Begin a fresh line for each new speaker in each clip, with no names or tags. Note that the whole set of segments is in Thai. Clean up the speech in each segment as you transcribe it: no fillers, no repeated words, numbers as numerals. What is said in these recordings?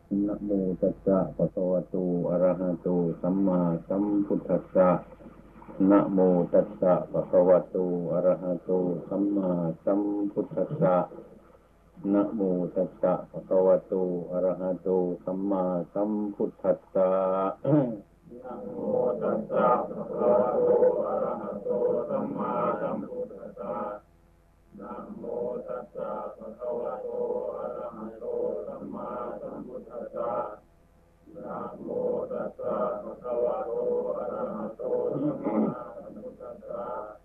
นะโมตัสสะภะคะวะโตอะระหะโตสัมมาสัมพุทธัสสะนะโมตัสสะภะคะวะโตอะระหะโตสัมมาสัมพุทธัสสะนะโมตัสสะภะคะวะโตอะระหะโตสัมมาสัมพุทธัสสะนะโมตัสสะภะคะวะโตอะระหะโตสัมมาสัมพุทธัสสะนะโมตัสสะภะคะวะโตอะระหะโตสัมมาสัมพุทธัสสะนะโมตัสสะภะคะวะโตอะระหะโตสัมมาสัมพุทธัสสะ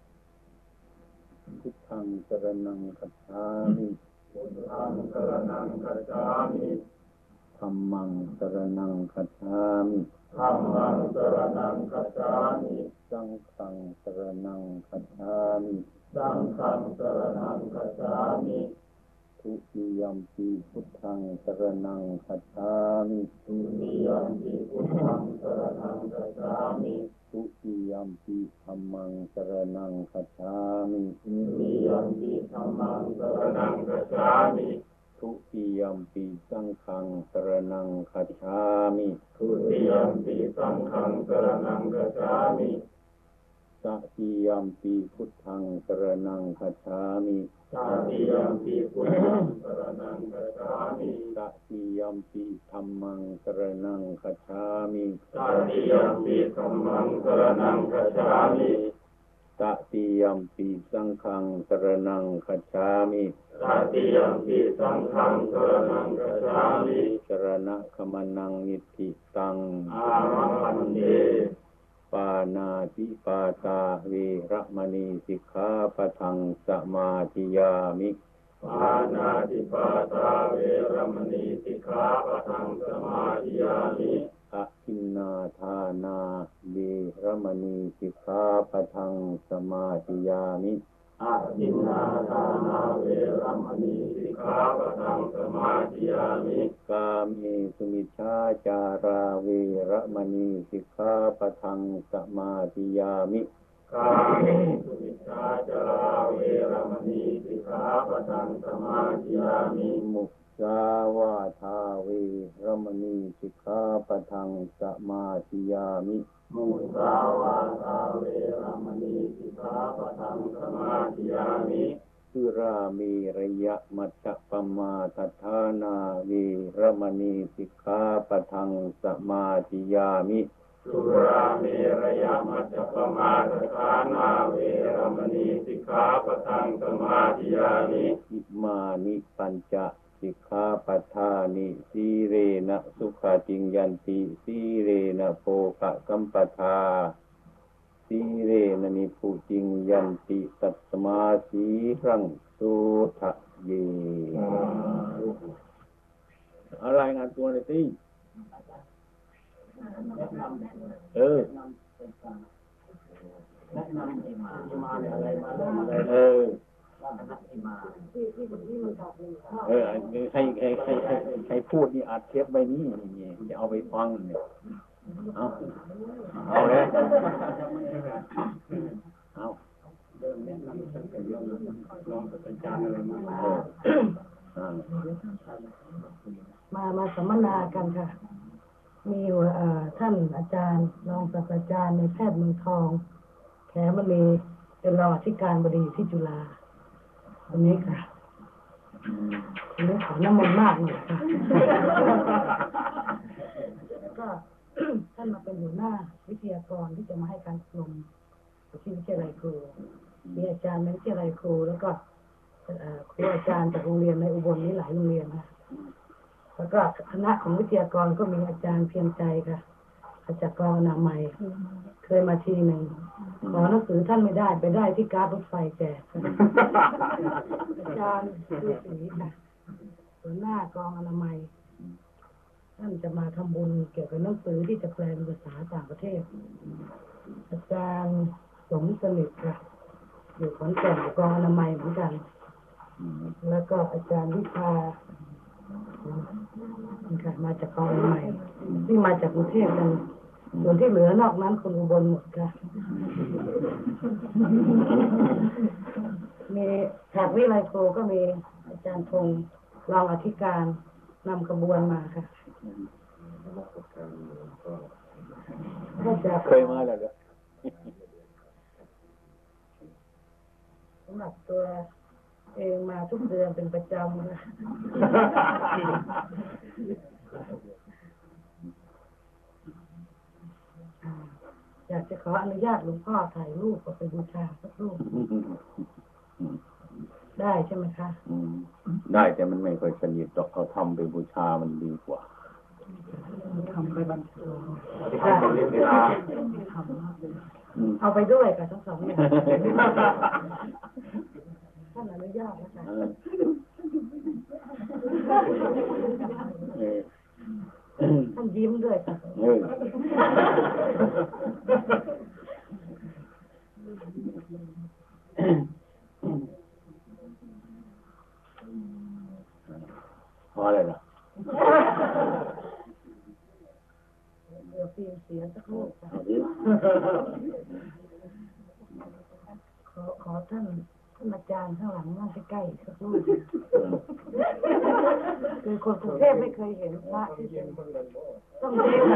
พุทธังสรณังคัจฉามิพุทธังสรณังคัจฉามิธัมมังสรณังคัจฉามิธัมมังสรณังคัจฉามิสังฆังสรณังคัจฉามิสังฆังสรณังคัจฉามิทุติยัมปิพุทธังสรณังคัจฉามิทุติยัมปิพุทธังสรณังคัจฉามิทุติยัมปิธัมมังสรณังคัจฉามิทุติยัมปิธัมมังสรณังคัจฉามิทุติยัมปิสังฆังสรณังคัจฉามิทุติยัมปิสังฆังสรณังคัจฉามิตติยัมปิพุทธังสรณังคัจฉามิตติยัมปิพุทธังสรณังคัจฉามิตติยัมปิธัมมังสรณังคัจฉามิตติยัมปิธัมมังสรณังคัจฉามิตติยัมปิสังฆังสรณังคัจฉามิตติยัมปิสังฆังสรณังคัจฉามิสรณะขมนังนิธิตังอารัมพันเตปานาติปาตาเวระมณีสิกขาปะทังสมาธิยามิปานาติปาตาเวระมณีสิกขาปะทังสมาธิยามิอะทินนาทานาเวระมณีสิกขาปะทังสมาธิยามิอะทินนาทานาเวระมณีสิกขาปะทังสมาธิยามิกาเมสุมิจฉาจาราเวระมณีสิกขาปะทังสมาธิยามิกาเมสุมิจฉาจาราเวระมณีสิกขาปะทังสมาธิยามิมุสาวาทาเวระมณีสิกขาปะทังสมาธิยามิมุสาวาทาเวระมณีสิกขาปะทังสมาธิยามิสุรามีระยะมัจจปมาทัฏฐานาเวระมณีสิกขาปะทังสมาธิยามิสุรามีระยะมัจจปมาทัฏฐานาเวระมณีสิกขาปะทังสมาธิยามิอิมานิปัญจสิกขาปทานิสีเรนะสุขติงยันติสีเรนะโภคกัมปทาสีเรนะนิพุติงยันติตัสมาสีรังสุทะเยอะไรงานตัวเลยสิแนะนำอิมาอะไรมาให้พูดนี่อัดเทปไว้นี่จะเอาไปฟังเนี่ยเอาเลยเอาเริ่มแนะนำตั้งแต่เรื่องลองกับอาจารย์อะไร
มาสัมมนากันค่ะมีท่านอาจารย์รองศาสตราจารย์ในแพทย์เมืองทองแขมณีเป็นรองอธิการบดีที่จุฬาวันนี้ค่ะวันนี้ขอน้ำมนต์มากหน่อยค่ะก็ท่านมาเป็นหัวหน้าวิทยากรที่จะมาให้การอบรมที่วิทยาลัยครูมีอาจารย์ในวิทยาลัยครูแล้วก็ครูอาจารย์จากโรงเรียนในอุบลนี้หลายโรงเรียนค่ะแล้วก็คณะของวิทยากรก็มีอาจารย์เพียรใจค่ะอาจารย์กรอนามัยเคยมาทีหนึ่งขอหนังสือท่านไม่ได้ไปได้ที่การรถไฟแจกอาจารย์ชื่อศรีค่ะหัวหน้ากองอนามัยท่านจะมาทำบุญเกี่ยวกับหนังสือที่จะแปลเป็นภาษาต่างประเทศอาจารย์สมสนิทค่ะอยู่ขอนแก่นกองอนามัยเหมือนกันแล้วก็อาจารย์วิชาค่ะมาจากกองอนามัยที่มาจากกรุงเทพกันส่วนที่เหลือนอกนั้นคนอุบลหมดค่ะมีจากวิไลโคก็มีอาจารย์พงษ์รองอธิการนำขบวนมาค่ะก็จะ
เคยมาแล้วเหรอ
สำหรับตัวเองมาทุกเดือนเป็นประจำนะอยากจะขออนุญาตหลวงพ่อถ่ายรูปเอาไปบูชาสักรูปได้ใช่ไหมคะ
ได้แต่มันไม่ค่อยสนิทหรอกเขาทำไปบูชามันดีกว่า
ทำไปบรรจุเอาไปด้วยกับทั้งสองอย่างท่านอนุญาตนะคะท่านยิ้มด้วยค่ะ
พอเลยเหรอ
เดี๋ยวฟิล์มเสียสักรูปค่ะขอท่านอาจารย์ข้างหลังนั่งใกล้ๆสักรูปคือคนกรุงเทพไม่เคยเห็นพระที่ต้องเล่น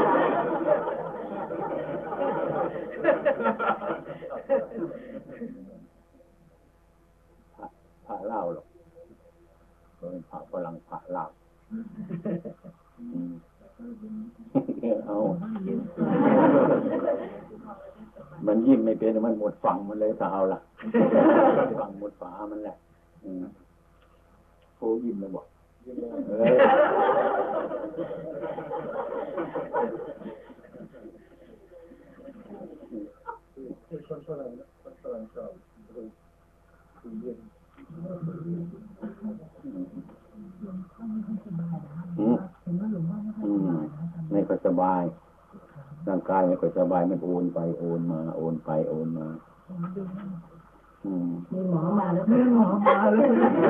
พระเล่าหรอกเป็นพระฝรั่งพระเล่าเอามันยิ้มไม่เป็นมันหมดฝั่งมันเลยถ้าเอาล่ะฝั่งหมดฝามันแหละโอ้ยิ้มเลยบอก
คนฝรั่งชอบคือเย็น
ไม่ค่อยสบายร่างกายไม่ค่อยสบายมันโอนไปโอนมาโอนไปโอนมา
มีหมอมาแล้วมีหมอมาแล้ว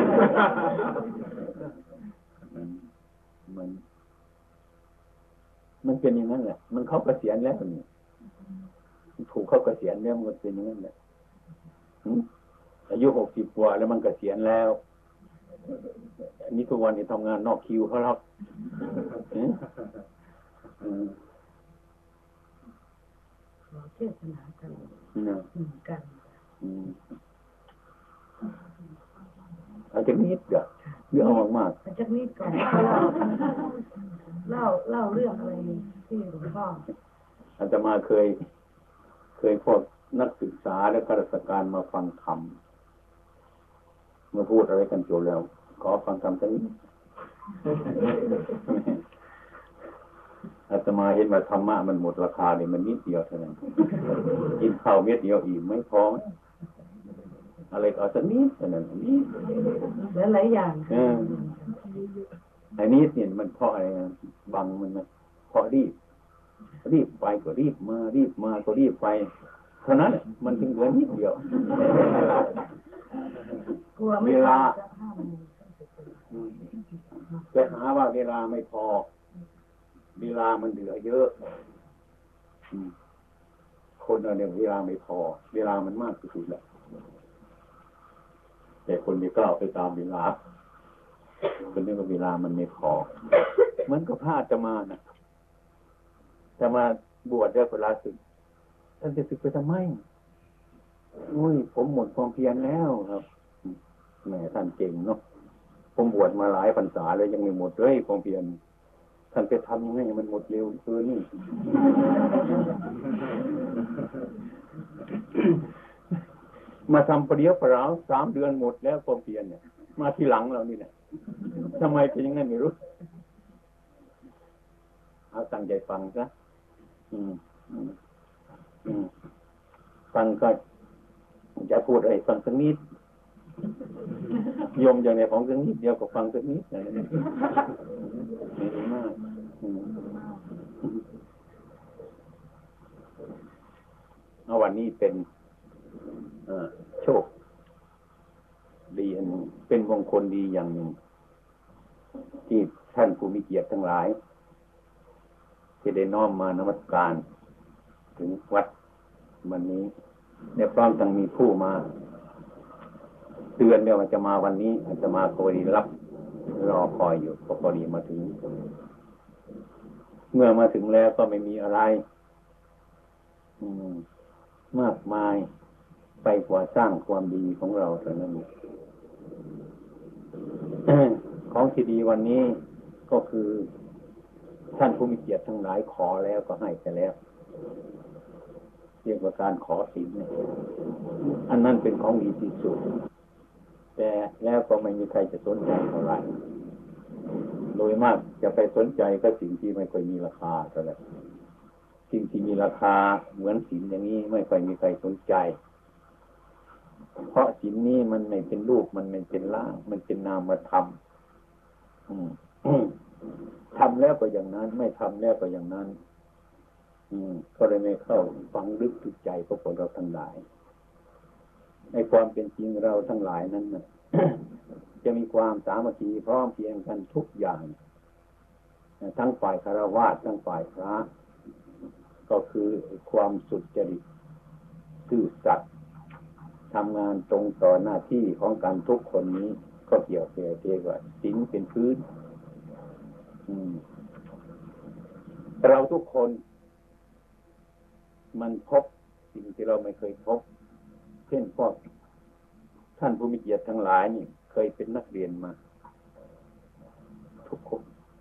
มันเป็นอย่างนั้นแหละมันเข้าเกษียณแล้วนี่ถูกเข้าเกษียณแล้วมันเป็นอย่างนั้นแหละอายุ60 กว่าแล้วมันเกษียณแล้วอันนี้ทุกวันนี้ทำงานนอกคิวเขาหรอก
ขอเทศนากันกัน
เอาจากนิดเดียวเรื่องเอามาก
เอาจากนิดก่อนเล่าเรื่องอะไรที่หลวงพ่อ
อาตมาเคยพวกนักศึกษาและข้าราชการมาฟังธรรมมาพูดอะไรกันจบแล้วขอฟังธรรมสักนิดอาตมาเห็นว่าธรรมะมันหมดราคาเนี่ยมันนิดเดียวเท่านั้นกินข้าวเม็ดเดียวอิ่มไม่พออะไรก็สักนิดเท่านั้นนิด
หลายอย่าง
ไอ้นิดเนี่ยมันเพราะอะไรบังมันเพราะรีบไปก็รีบมาก็รีบไปเท่านั้นมันถึงเหลือนิดเดียวเวลาจะหาว่าเวลาไม่พอเวลามันเหลือเยอะคนเราเนี่ยเวลาไม่พอเวลามันมากที่สุดแหละแต่คนไม่กล้าไปตามเวลาคนนี้ก็เวลามันไม่พอมันก็พลาดจะมานะจะมาบวชได้เวลาศึกท่านจะศึกไปทำไมอุ้ยผมหมดความเพียรแล้วครับแหมท่านเก่งเนาะผมบวชมาหลายพรรษาแล้วยังไม่หมดเลยความเพียรท่านไปทำยังไงมันหมดเร็วเกินนี่มาทำประเดี๋ยวประราว3 เดือนหมดแล้วความเพียรเนี่ยมาทีหลังเรานี่แหละทำไมเป็นอย่างนั้นไม่รู้เอาตั้งใจฟังซะฟังก็จะพูดอะไรฟังสักนิดโยมอย่างในของสักนิดเดียวก็ฟังสักนิดอะไรนี่ไม่ดีมากเอาวันนี้เป็นโชคดีอันหนึ่งเป็นมงคลดีอย่างหนึ่งที่ท่านผู้มีเกียรติทั้งหลายที่ได้น้อมมานมัสการถึงวัดวันนี้และพร้อมทั้งมีผู้มาเตือนเนี่ยว่าจะมาวันนี้อาจจะมาพอดีรับรอคอยอยู่พอดีมาถึงเมื่อมาถึงแล้วก็ไม่มีอะไรมากมายไปกว่าสร้างความดีของเราเท่านั้น ของที่ดีวันนี้ก็คือท่านผู้มีเกียรติทั้งหลายขอแล้วก็ให้ไปแล้วเรียกว่าการขอศีลอันนั้นเป็นของดีที่สุดแต่แล้วก็ไม่มีใครจะสนใจเท่าไหร่โดยมากจะไปสนใจก็สิ่งที่ไม่ค่อยมีราคาเท่าไหร่สิ่งที่มีราคาเหมือนศีลอย่างนี้ไม่ค่อยมีใครสนใจเพราะศีลนี้มันไม่เป็นรูปมันไม่เป็นร่างมันเป็นนามธรรมทำแล้วก็อย่างนั้นไม่ทำแล้วก็อย่างนั้นก็เลยไม่เข้าฝังลึกถึงใจของพวกเราทั้งหลายในความเป็นจริงเราทั้งหลายนั้นนะ จะมีความสามัคคีพร้อมเพรียงกันทุกอย่างทั้งฝ่ายคฤหัสถ์ทั้งฝ่ายพระก็คือความสุจริตซื่อสัตย์ทำงานตรงต่อหน้าที่ของการทุกคนนี้ก็เกี่ยวกับว่าศีลเป็นพื้นเราทุกคนมันพบสิ่งที่เราไม่เคยพบเช่นพวกท่านผู้มีเกียรติทั้งหลายนี่เคยเป็นนักเรียนมาทุกคน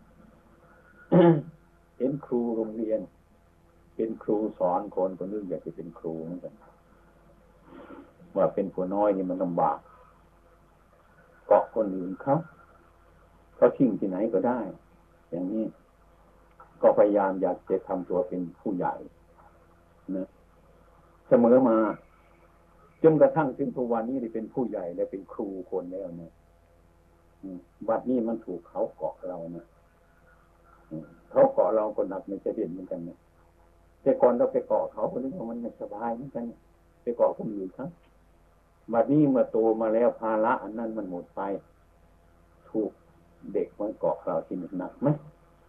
เห็นครูโรงเรียนเป็นครูสอนคนนึงอยากจะเป็นครูเหมือนกันว่าเป็นผู้น้อยนี่มันลำบากเกาะคนอื่นเขาทิ้งที่ไหนก็ได้อย่างนี้ก็พยายามอยากจะทำตัวเป็นผู้ใหญ่นะเสมอมาจนกระทั่งถึงทุกวันนี้ได้เป็นผู้ใหญ่และเป็นครูคนแล้วนะบัดนี้มันถูกเขาเกาะเรานะเขาเกาะเราก็หนักไม่ใช่เด่นเหมือนกันนะแต่ก่อนเราไปเกาะเขาคนนึงมันไม่สบายเหมือนกันไปเกาะคนอื่นครับบัดนี้เมื่อโตมาแล้วภาระอันนั้นมันหมดไปถูกเด็กมันเกาะเราที่หนักไหม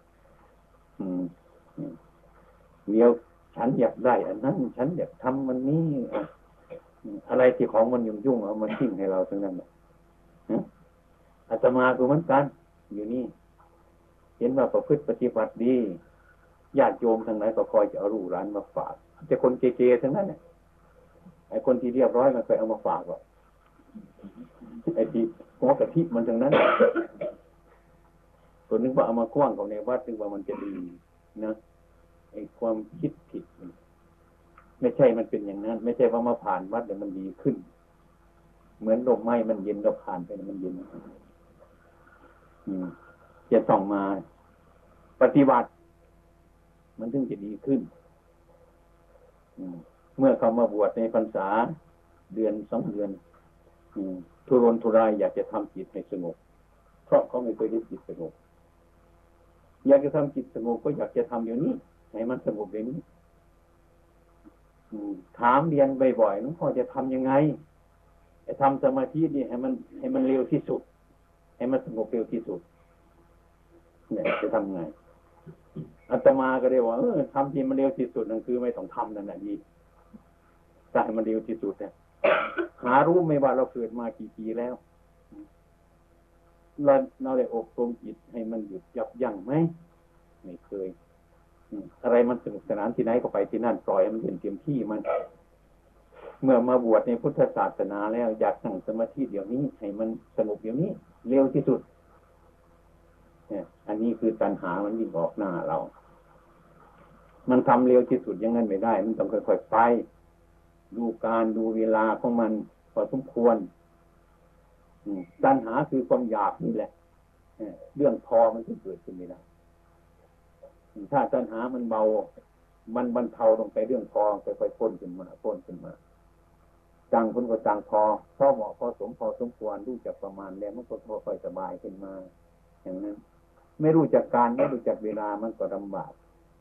เดี๋ยวฉันอยากได้อันนั้นฉันอยากทำมันนี้อะไรที่ของมันยุ่งเอามาทิ้งให้เราทั้งนั้นอาตมาก็เหมือนกันอยู่นี่เห็นว่าประพฤติปฏิบัติดีญาติโยมทั้งหลายก็คอยจะเอาลูกหลานมาฝากแต่คนเกๆทั้งนั้นเนี่ยไอ้คนที่เรียบร้อยมันเคยเอามาฝากหรอกไอ้ที่หัวกะทิมันทั้งนั้นตัวนึกว่าเอามากว้างของในวัดนึกว่ามันจะดีนะไอ้ความคิดผิดไม่ใช่มันเป็นอย่างนั้นไม่ใช่ว่ามาผ่านวัดแล้วมันดีขึ้นเหมือนลมไม้มันเย็นเราผ่านไปมันเย็นจะต้องมาปฏิบัติมันถึงจะดีขึ้นเมื่อเขามาบวชในพรรษาเดือน2 เดือนทุรนทุรายอยากจะทำจิตให้สงบเพราะเขาไม่เคยได้จิตสงบอยากจะทำจิตสงบก็อยากจะทำอย่างนี้ให้มันสงบอย่างนี้ถามเรียนบ่อยๆหลวงพ่อจะทำยังไงจะทำสมาธินี่ให้มันเร็วที่สุดให้มันสงบเร็วที่สุดเนี่ยจะทำไงอาตมาก็ได้ว่าทำที่มันเร็วที่สุดนั่นคือไม่ต้องทำนั่นแหละดีแต่ให้มันเร็วที่สุดเนี่ยหารู้ไหมว่าเราเกิดมากี่ปีแล้วเราได้อบรมจิตให้มันหยุดยับยั้งไหมไม่เคยอะไรมันสนุกสนานที่ไหนก็ไปที่นั่นปล่อยมันเต็มที่มันเมื่อมาบวชในพุทธศาสนาแล้วอยากนั่งสมาธิเดี๋ยวนี้ให้มันสงบเดี๋ยวนี้เร็วที่สุดเนี่ยอันนี้คือตัณหามันยิ่งออกหน้าเรามันทำเร็วที่สุดยังงั้นไม่ได้มันต้องค่อยๆไปดูการดูเวลาของมันพอสมควรตัณหาคือความอยากนี่แหละเรื่องพอมันจะเกิดขึ้นไม่ได้ถ้าตัณหามันเบามันบรรเทาลงไปเรื่องพอค่อยๆพ้นขึ้นมาจังคนก็จังพอเหมาะพอสมควรรู้จักประมาณแล้วมันก็ค่อยๆสบายขึ้นมาอย่างนั้นไม่รู้จักการไม่รู้จักเวลามันก็ลำบาก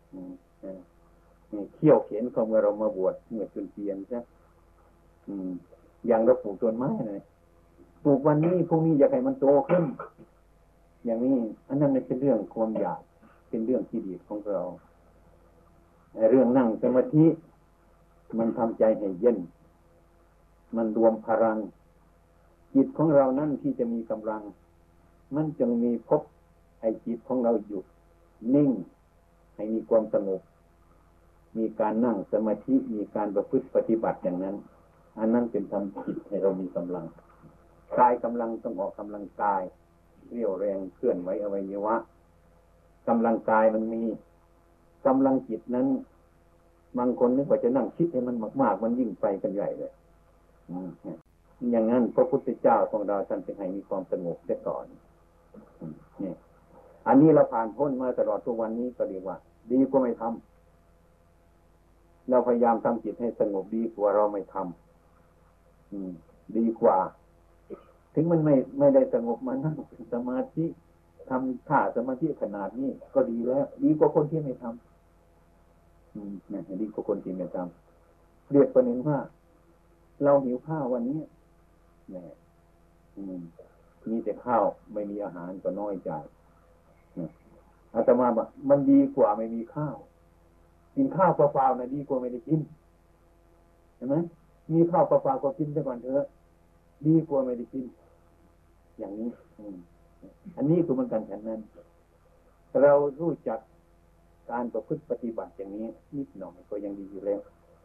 เขี่ยวเข็นเขาเมื่อเรามาบวชเมื่อจนเปลี่ยนใช่อย่างเราปลูกต้นไม้เลยปลูกวันนี้พรุ่งนี้อยากให้มันโตขึ้นอย่างนี้อันนั้นไม่เป็นเรื่องความอยากเป็นเรื่องที่ดีของเราเรื่องนั่งสมาธิมันทำใจให้เย็นมันรวมพลังจิตของเรานั่นที่จะมีกำลังมันจึงมีพบไอ้จิตของเราหยุดนิ่งให้มีความสงบมีการนั่งสมาธิมีการประพฤติปฏิบัติอย่างนั้นอันนั้นเป็นทำจิตให้เรามีกำลังกายกำลังต้องออกกำลังกายเรี่ยวแรงเคลื่อนไหวอวัยวะกำลังกายมันมีกำลังจิตนั้นบางคนนึกว่าจะนั่งคิดให้มันมากๆมันยิ่งไปกันใหญ่เลยอย่างนั้นพระพุทธเจ้าของเราท่านจึงให้มีความสงบเสียก่อนนี่อันนี้เราผ่านพ้นมาตลอดทุกวันนี้ก็เรียกว่าดีกว่าไม่ทำเราพยายามทำจิตให้สงบดีกว่าเราไม่ทำดีกว่าถึงมันไม่ได้สงบมานั่งสมาธิทำท่าสมาธิขนาดนี้ก็ดีแล้วดีกว่าคนที่ไม่ทำดีกว่าคนที่ไม่ทำเรียกประเด็นว่าเราหิวข้าววันนี้เนี่ยมีแต่ข้าวไม่มีอาหารก็น้อยใจอาตมาบอกมันดีกว่าไม่มีข้าวกินข้าวเปล่าๆนะดีกว่าไม่ได้กินเห็นไหมมีข้าวเปล่าๆก็กินไปก่อนเถอะดีกว่าไม่ได้กินอย่างนี้อันนี้คือมันกันฉันนั้นเรารู้จักการประพฤติปฏิบัติอย่างนี้นิดหน่อยก็ยังดีอยู่แล้ว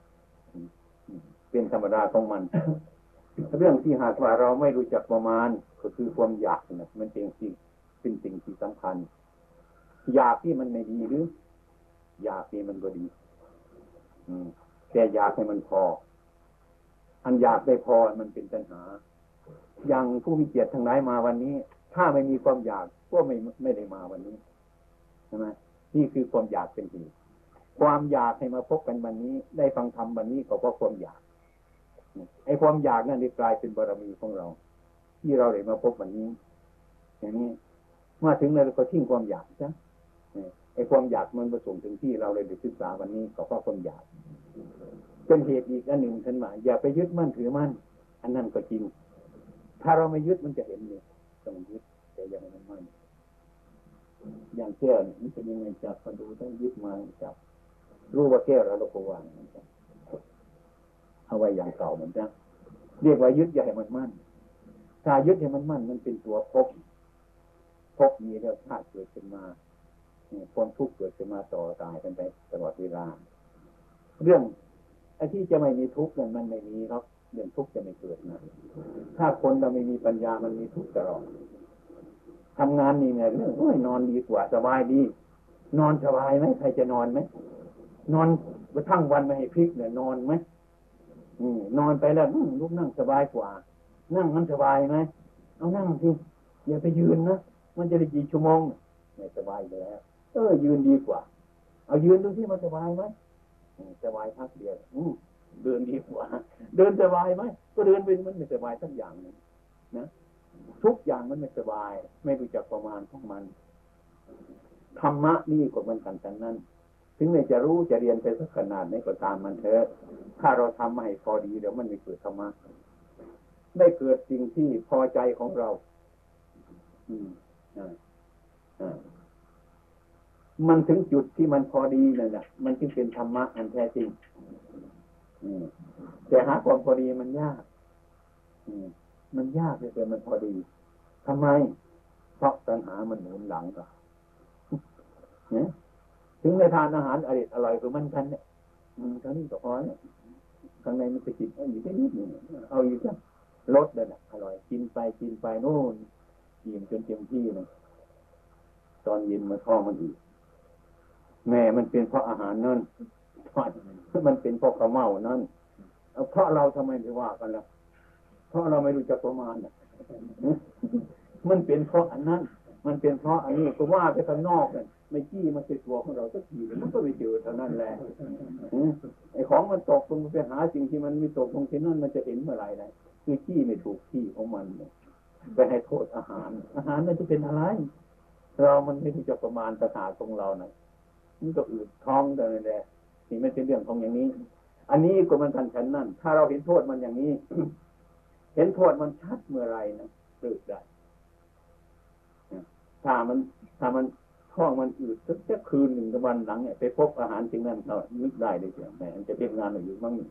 เป็นธรรมดาของมันเรื่องที่หากว่าเราไม่รู้จักประมาณก็คือความอยากนะมันเป็นสิ่งที่สำคัญอยากที่มันไม่ดีหรืออยากที่มันก็ดีแต่อยากให้มันพออันอยากได้พอมันเป็นปัญหาอย่างผู้มีเกียรติทั้งหลายมาวันนี้ถ้าไม่มีความอยากก็ไม่ได้มาวันนี้ใช่ไหมนี่คือความอยากเป็นเหตุความอยากให้มาพบกันวันนี้ได้ฟังธรรมวันนี้ก็เพราะความอยากไอ้ความอยากนั่นได้กลายเป็นบารมีของเราที่เราได้มาพบวันนี้อย่างนี้มาถึงเราก็ทิ้งความอยากซะไอ้ความอยากมันประสงค์ถึงที่เราเลยได้ศึกษาวันนี้ก็เพราะความอยากเป็นเหตุอีกอันหนึ่งท่านว่าอย่าไปยึดมั่นถือมั่นอันนั้นก็จริงถ้าเราไม่ยึดมันจะเห็นเลยต้องยึดแต่ยังไม่มั่นอย่างแก้วนี่มันเป็นยังไงจับมาดูต้องยึดมาจับรู้ว่าแก้วแล้วเราก็วางมันจับเอาไว้อย่างเก่าเหมือนกันเรียกว่ายึดอย่าให้มันมั่นถ้ายึดให้มันมั่นมันเป็นตัวภพมีแล้วชาติเกิดขึ้นมาความทุกข์เกิดขึ้นมาต่อตายกันไปตลอดเวลาเรื่องไอ้ที่จะไม่มีทุกข์นั้นมันไม่มีหรอกเรื่องทุกข์จะไม่เกิดนะถ้าคนเราไม่มีปัญญามันมีทุกข์ตลอดทำงานนี่ไงโอ้ยนอนดีกว่าสบายดีนอนสบายไหมใครจะนอนไหมนอนกระทั่งวันไม่ให้พลิกเนี่ยนอนไหมนอนไปแล้วลุกนั่งสบายกว่านั่งมันสบายไหมเอานั่งสิอย่าไปยืนนะมันจะได้กี่ชั่วโมงไม่สบายแล้วยืนดีกว่าเอายืนดูที่มันสบายไหมสบายพักเดียวเดินดีกว่าเดินสบายไหมก็เดินไปมันไม่สบายสักอย่างนึงนะทุกอย่างมันไม่สบายไม่รู้จักประมาณของมันธรรมะนี่ก็มันกันทั้งนั้นถึงแม้จะรู้จะเรียนไปสักขนาดไหนก็ตามมันเถอะถ้าเราทำให้พอดีเดี๋ยวมันไม่เกิดธรรมะไม่เกิดสิ่งที่พอใจของเรามันถึงจุดที่มันพอดีนั่นแหละมันจึงเป็นธรรมะอันแท้จริงแต่หาความพอดีมันยากมันยากเลยแต่มันพอดีทำไมเพราะตัณหามันหนุนหลังก็เนี่ยถึงในทานอาหารอร่อยกว่ามันกันเนี่ยเท่านี้ก็พอเนี่ยข้างในมันจะกินอยู่แค่นิดหนึ่งเอาอีกแล้วลดเลยนะอร่อยกินไปโน่นอิ่มจนเต็มที่เลยตอนเย็นมาท้องมันอีกแม่มันเป็นเพราะอาหารนั่นมันเป็นเพราะข้าวเม่านั่นเพราะเราทำไมไม่ว่ากันล่ะเพราะเราไม่รู้จักประมาณน่ะมันเป็นเพราะอันนั้นมันเป็นเพราะอันนี้ก็ว่าไปข้างนอกเนี่ยไม่จี้มันเป็นตัวของเราสักทีมันก็ไม่เจอเท่านั้นแหละไอ้ของมันตกลงไปหาสิ่งที่มันไม่ตกลงที่นั่นมันจะเห็นเมื่อไหร่ได้คือจี้ไม่ถูกที่ของมันไปให้โทษอาหารมันจะเป็นอะไรเรามันไม่รู้จักประมาณสถานของเราน่ะมันก็อืดท้องแต่นั่นแหละนี่ไม่เป็นเรื่องของอย่างนี้อันนี้ก็มันกันฉันนั่นถ้าเราเห็นโทษมันอย่างนี้ เห็นโทษมันชัดเมื่อไรนะเลิกได้ถ้ามันท้องมันอืดสักคืนหนึ่งวันหลังเนี่ยไปพบอาหารสิ่งนั้นเรานึกได้เลยเสียแหมมันจะเป็นงานอะไรอยู่บ้าง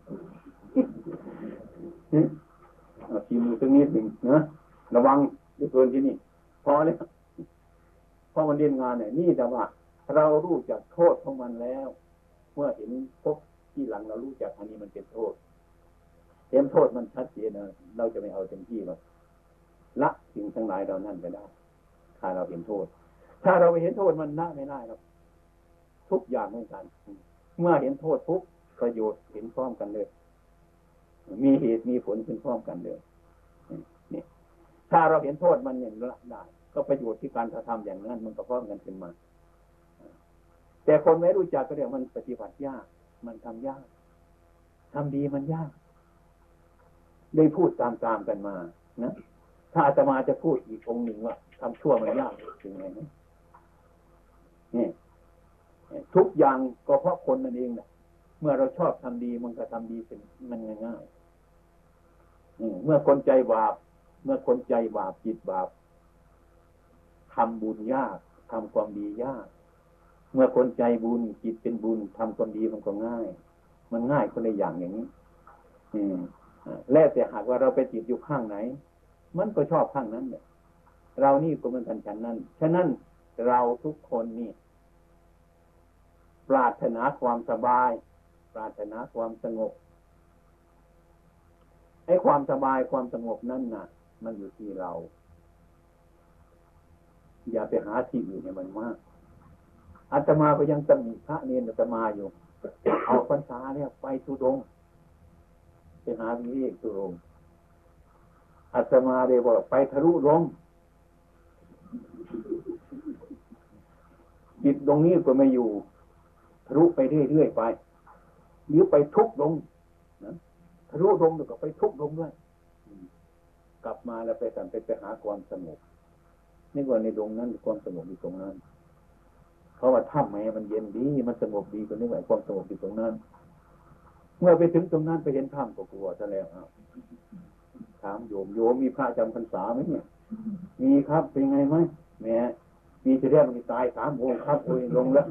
เอาทีมือสักนิดหนึ่งนะระวังด้วยเกินที่นี่พอเลยพอมันเรียนงานเนี่ยนี่แต่ว่าพเรารู้จักโทษของมันแล้วเมื่อเห็นพบที่หลังเรารู้จักอันนี้มันเป็นโทษเห็นโทษมันชัดเจนนะเราจะไม่เอาเต็มที่หรอกละสิ่งทั้งหลายเรานั่นไปได้ถ้าเราเห็นโทษถ้าเราไม่เห็นโทษมันละไม่ได้ครับทุกอย่างเหมือนกันเมื่อเห็นโทษปุ๊บประโยชน์เห็นพร้อมกันเลยมีเหตุมีผลขึ้นพร้อมกันเลยนี่ถ้าเราเห็นโทษมันอย่างละได้ก็ประโยชน์ที่การกระทำอย่างนั้นมันก็พร้อมกันขึ้นมาแต่คนไม่รู้จักก็เรียกมันปฏิบัติยากมันทำยากทำดีมันยากได้พูดตามกันมานะถ้าอาตมาจะพูดอีกองค์หนึ่งว่าทำชั่วมันยากจริงไหมนี่ทุกอย่างก็เพราะคนนั่นเองนะเมื่อเราชอบทำดีมันก็ทำดีเป็นมันง่ายๆเมื่อคนใจบาปจิตบาปทำบุญยากทำความดียากเมื่อคนใจบุญจิตเป็นบุญทำความดีมันก็ง่ายมันง่ายคนละอย่างอย่างนี้แล้วแต่หากว่าเราไปติดอยู่ข้างไหนมันก็ชอบข้างนั้นเนี่ยเรานี่ก็เหมือนกันฉันนั้นฉะนั้นเราทุกคนนี่ปรารถนาความสบายปรารถนาความสงบไอ้ความสบายความสงบนั่นน่ะมันอยู่ที่เราอย่าไปหาที่อื่นเนี่ยมันมากอาตมาก็ยังตำหนิพระเนรอาตมาอยู่เอาพรรษาเนี่ยไปทุดงไปหาวิเวกทุดงอาตมาเลยบอกไปทะลุลงจิตตรงนี้ก็ไม่อยู่ทะลุไปเรื่อยๆไปหรือไปทุกลงนะทะลุลงแล้วก็ไปทุกลงด้วยกลับมาแล้วไปหาความสงบนี่ว่าในตรงนั้นความสงบอยู่ตรงนั้นเพราะว่าถ้ำแม้มันเย็นดีมันสงบดีกว่านี่หมายความสงบอยู่ตรงนั้นเมื่อไปถึงตรงนั้นไปเห็นถ้ำก็กลัวซะแล้วถามโยมมีพระจำพรรษาไหมเนี่ยมีครับเป็นไงไหมแม่มีจะเรียกมันตาย3 องค์ครับโอ้ยลงแล้ว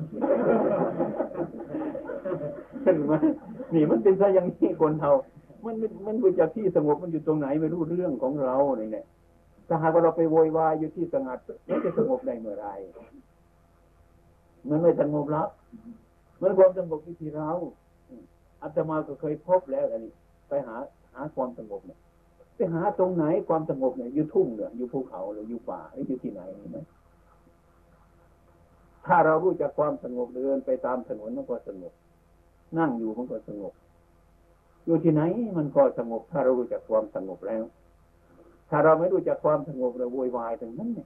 เห็นไหมนี่มันเป็นซะอย่างนี้คนเฮามันไปจากที่สงบมันอยู่ตรงไหนไม่รู้เรื่องของเราเนี่ยถ้าหากว่าเราไปโวยวายอยู่ที่สงัดมันจะสงบได้เมื่อไรมันไม่สงบแล้วมันความสงบที่เราอาตมาก็เคยพบแล้วอันนี้ไปหาความสงบเนี่ยไปหาตรงไหนความสงบเนี่ยอยู่ทุ่งเหรออยู่ภูเขาหรืออยู่ป่าหรืออยู่ที่ไหนนี่ไหมถ้าเรารู้จักความสงบเดินไปตามถนนมันก็สงบนั่งอยู่มันก็สงบอยู่ที่ไหนมันก็สงบถ้าเรารู้จักความสงบแล้วถ้าเราไม่รู้จักความสงบเราโวยวายถึงนั้นเนี่ย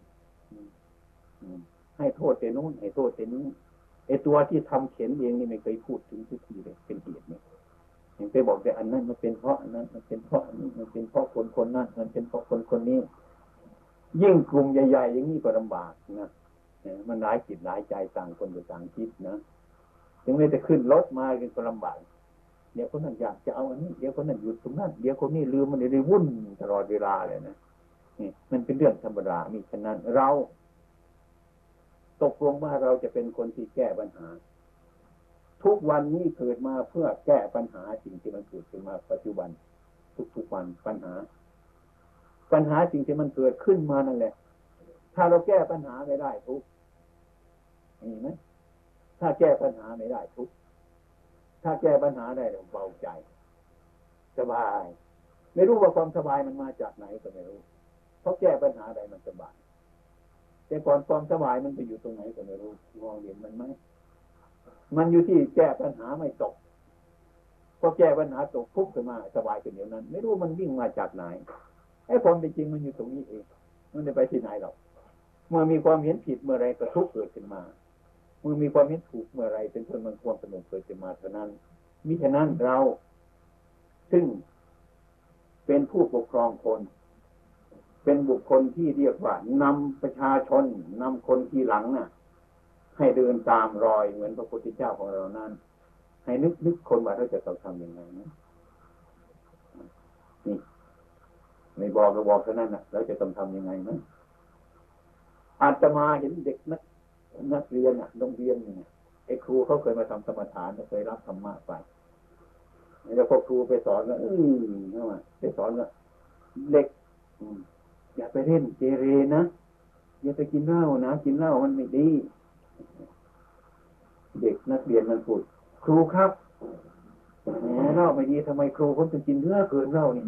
ให้โทษแต่นู้นให้โทษแต่นี้ไอ้ตัวที่ทำเข็นเองนี่ไม่เคยพูดถึงทุกทีเลยเป็นเหตุเนี่ยยังไปบอกแต่อันนั้นมันเป็นเพราะอันนั้นมันเป็นเพราะอันนี้มันเป็นเพราะคนนั้นมันเป็นเพราะคนนี้ยิ่งกลุ่มใหญ่ๆอย่างนี้ก็ลำบากนะมันหลายจิตหลายใจต่างคนต่างคิดนะถึงแม้จะขึ้นรถมาก็ลำบากเดี๋ยวคนนั้นอยากจะเอาอันนี้เดี๋ยวคนนั้นหยุดตรงนั้นเดี๋ยวคนนี้ลืมมันเลยวุ่นตลอดเวลาเลยนะนี่มันเป็นเรื่องธรรมดามีฉะนั้นเราตกลงว่าเราจะเป็นคนที่แก้ปัญหาทุกวันนี้เกิดมาเพื่อแก้ปัญหาสิ่งที่มันเกิดขึ้นมาปัจจุบันทุกวันปัญหาสิ่งที่มันเกิดขึ้นมานั่นแหละถ้าเราแก้ปัญหาไม่ได้ทุกเห็นไหมถ้าแก้ปัญหาไม่ได้ทุกถ้าแก้ปัญหาได้เราเบาใจสบายไม่รู้ว่าความสบายมันมาจากไหนก็ไม่รู้เพราะแก้ปัญหาใดมันสบายแต่ก่อนความสบายมันไปอยู่ตรงไหนก็ไม่รู้มองเห็นมันไหมมันอยู่ที่แก้ปัญหาไม่ตกพอแก้ปัญหาตกทุกข์ขึ้นมาสบายขึ้นเดี๋ยวนั้นไม่รู้มันวิ่งมาจากไหนไอ้ความเป็นจริงมันอยู่ตรงนี้เองมันไม่ไปที่ไหนหรอกเมื่อมีความเห็นผิดเมื่อไรก็ทุกข์เกิดขึ้นมาเมื่อมีความเห็นถูกเมื่อไรเป็นผลมันความสงบเกิดขึ้นมาเท่านั้นมิฉะนั้นเราซึ่งเป็นผู้ปกครองคนเป็นบุคคลที่เรียกว่านำประชาชนนำคนที่หลังน่ะให้เดินตามรอยเหมือนพระพุทธเจ้าของเรานั้นให้นึกคนว่าเราจะต้องทำยังไงนะนี่ไม่บอกก็บอกเท่านั้นนะเราจะต้องทำยังไงนะอาตมาเห็นเด็กนักเรียนโรงเรียนเนี่ยไอ้ครูเขาเคยมาทำสมถานเคยรับธรรมะไปแล้วพอครูไปสอนแล้วเข้ามาไปสอนแล้วเด็กอย่าไปเล่นเกเรนะอย่าไปกินเหล้านะกินเหล้ามันไม่ดีเด็กนักเรียนมันพูดครูครับแหมเล่าไม่ดีทำไมครูผมจะกินเนื้อเกินเล่านี่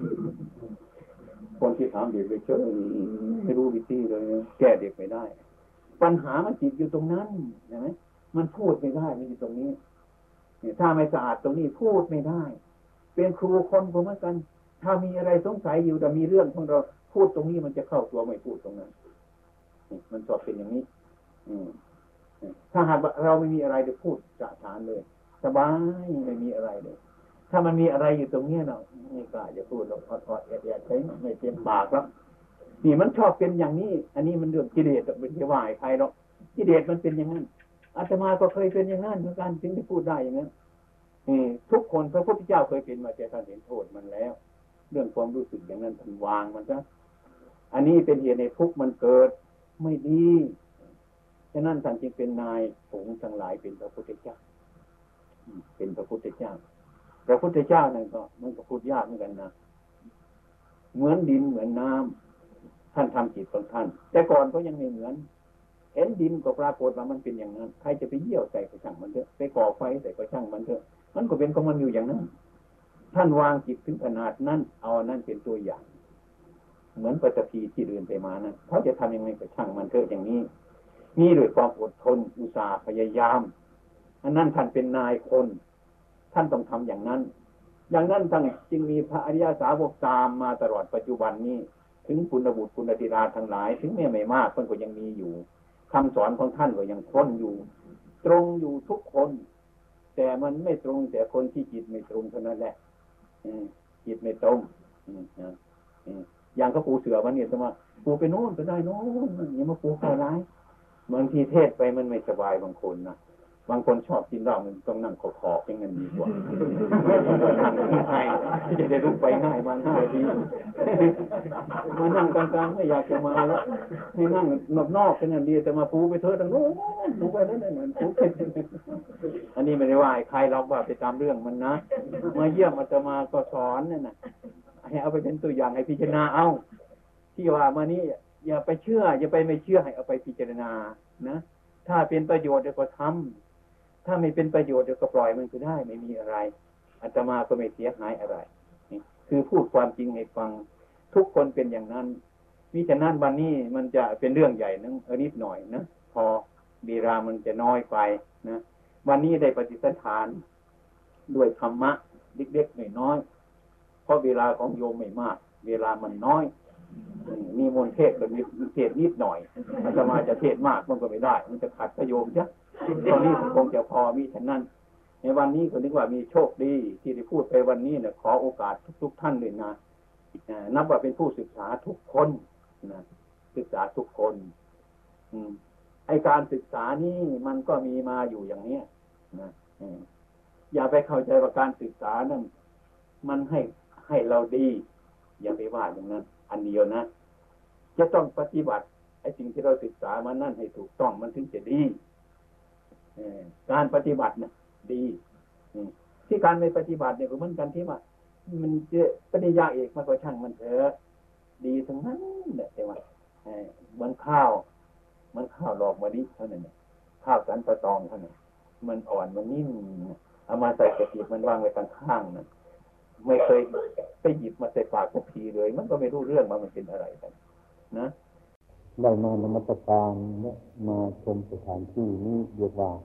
คนที่ถามเด็กเลยเชื่อไม่รู้วิธีเลยแก้เด็กไม่ได้ปัญหามันติดอยู่ตรงนั้นเห็นไหมมันพูดไม่ได้มันอยู่ตรงนี้ถ้าไม่สะอาดตรงนี้พูดไม่ได้เป็นครูคนผมเหมือนกันถ้ามีอะไรสงสัยอยู่แต่มีเรื่องของเราพูดตรงนี้มันจะเข้าตัวไม่พูดตรงนั้นมันชอบเป็นอย่างนี้ถ้าหากเราไม่มีอะไรจะพูดจะฐานเลยสบายไม่มีอะไรเลยถ้ามันมีอะไรอยู่ตรงนี้เนาะไม่กล้าจะพูดหรอกอดแอดใช้ไม่เต็มปากแล้วนี่มันชอบเป็นอย่างนี้อันนี้มันเรื่องกิเลสเป็นที่ว่าใครหรอกกิเลสมันเป็นอย่างนั้นอาตมาก็เคยเป็นอย่างนั้นเหมือนกันถึงได้พูดได้อย่างนั้นทุกคนพระพุทธเจ้าเคยเป็นมาแต่ท่านเห็นโทษมันแล้วเรื่องความรู้สึกอย่างนั้นท่านวางมันซะอันนี้เป็นเหตุในทุกข์มันเกิดไม่ดีฉะนั้นท่านจึงเป็นนายสงฆ์ทั้งหลายเป็นพระพุทธเจ้าเป็นพระพุทธเจ้าพระพุทธเจ้านั่นก็มันก็พูดยากเหมือนกันนะเหมือนดินเหมือนน้ำท่านทำจิตของท่านแต่ก่อนก็ยังไม่เหมือนเห็นดินก็ปรากฏว่ามันเป็นอย่างนั้นใครจะไปเยี่ยวใส่ก็ช่างมันเถอะไปก่อไฟใส่ก็ช่างมันเถอะมันก็เป็นของมันอยู่อย่างนั้นท่านวางจิตถึงขนาดนั้นเอานั่นเป็นตัวอย่างเหมือนปัตภีที่เดินไปมานั้นเขาจะทำยังไงก็ช่างมันเถอะอย่างนี้นี่ด้วยความอดทนอุตสาห์พยายามอันนั้นท่านเป็นนายคนท่านต้องทำอย่างนั้นอย่างนั้นท่านจึงมีพระอริยสาวกตามมาตลอดปัจจุบันนี้ถึงคุณบุตรคุณธิราทั้งหลายถึงแม้ไม่มากท่านก็ยังมีอยู่คำสอนของท่านก็ยังค้นอยู่ตรงอยู่ทุกคนแต่มันไม่ตรงแต่คนที่จิตไม่ตรงเท่านั้นแหละจิตไม่ตรงอย่างเขาปูเสือวันนี้สมมติปูไปโน่นก็ได้โน่นอย่ามาปูเข้าร้ายบางทีเทศไปมันไม่สบายบางคนนะบางคนชอบกินเหล้ามันต้องนั่งขอบๆอย่างนั้นดีกว่านั่งง่ายจะได้ลุกไปง่ายมาง่ายดีมานั่งกลางๆไม่อยากจะมาแล้วให้นั่งนอกๆเป็นอย่างดีแต่มาปูไปเถอะทางโน้นปูไปนั่นเหมือนปูอันนี้ไม่ได้ว่าใครเราว่าไปตามเรื่องมันนะมาเยี่ยมอาตมาก็สอนนั่นน่ะให้เอาไปเป็นตัวอย่างให้พิจารณาเอาที่ว่ามานี้อย่าไปเชื่ออย่าไปไม่เชื่อให้เอาไปพิจารณานะถ้าเป็นประโยชน์เดี๋ยวก็ทำถ้าไม่เป็นประโยชน์เดี๋ยวก็ปล่อยมันก็ได้ไม่มีอะไรอาตมาก็ไม่เสียหายอะไรนี่คือพูดความจริงให้ฟังทุกคนเป็นอย่างนั้นมิฉะนั้นวันนี้มันจะเป็นเรื่องใหญ่นึงนิดหน่อยนะพอเวลามันจะน้อยไปนะวันนี้ได้ปฏิสันฐานด้วยธรรมะเล็กๆน้อยๆเพราะเวลาของโยมไม่มากเวลามันน้อยมีมนเทศแบบเทศนิดหน่อยอาตมาจะเทศมากมันก็ไม่ได้มันจะขัดประโยชน์จ้ะตอนนี้คงจะพอมีฉะนั้นในวันนี้ก็นึกว่ามีโชคดีที่ได้พูดไปวันนี้เนี่ยขอโอกาสทุกท่านเลยนะนับว่าเป็นผู้ศึกษาทุกคนนะศึกษาทุกคนไอการศึกษานี่มันก็มีมาอยู่อย่างเนี้ยนะอย่าไปเข้าใจว่าการศึกษานั้นมันให้เราดีอย่าไปว่าอย่างนั้นอันเดียวนะจะต้องปฏิบัติไอ้สิ่งที่เราศึกษามานั่นให้ถูกต้องมันถึงจะดีการปฏิบัตินะดีที่การไม่ปฏิบัติเนี่ยก็เหมือนกันที่ว่ามันจะปริญญาเอกมันก็ช่างมันเถอะดีทั้งนั้นแหละแต่ว่ามันข้าวหลอกมะลิเท่านั้นข้าวสันปะตองเท่านั้นมันอ่อนมันนิ่มเอามาใส่กระติกมันวางไว้ข้างๆนั่นไม่เคยไปหยิบมาใส่ปากสักทีเลยมันก็ไม่รู้เรื่องว่ามันเป็นอะไรกันนะได้มานมัสการมาชมสถานที่นี้เรียกว่า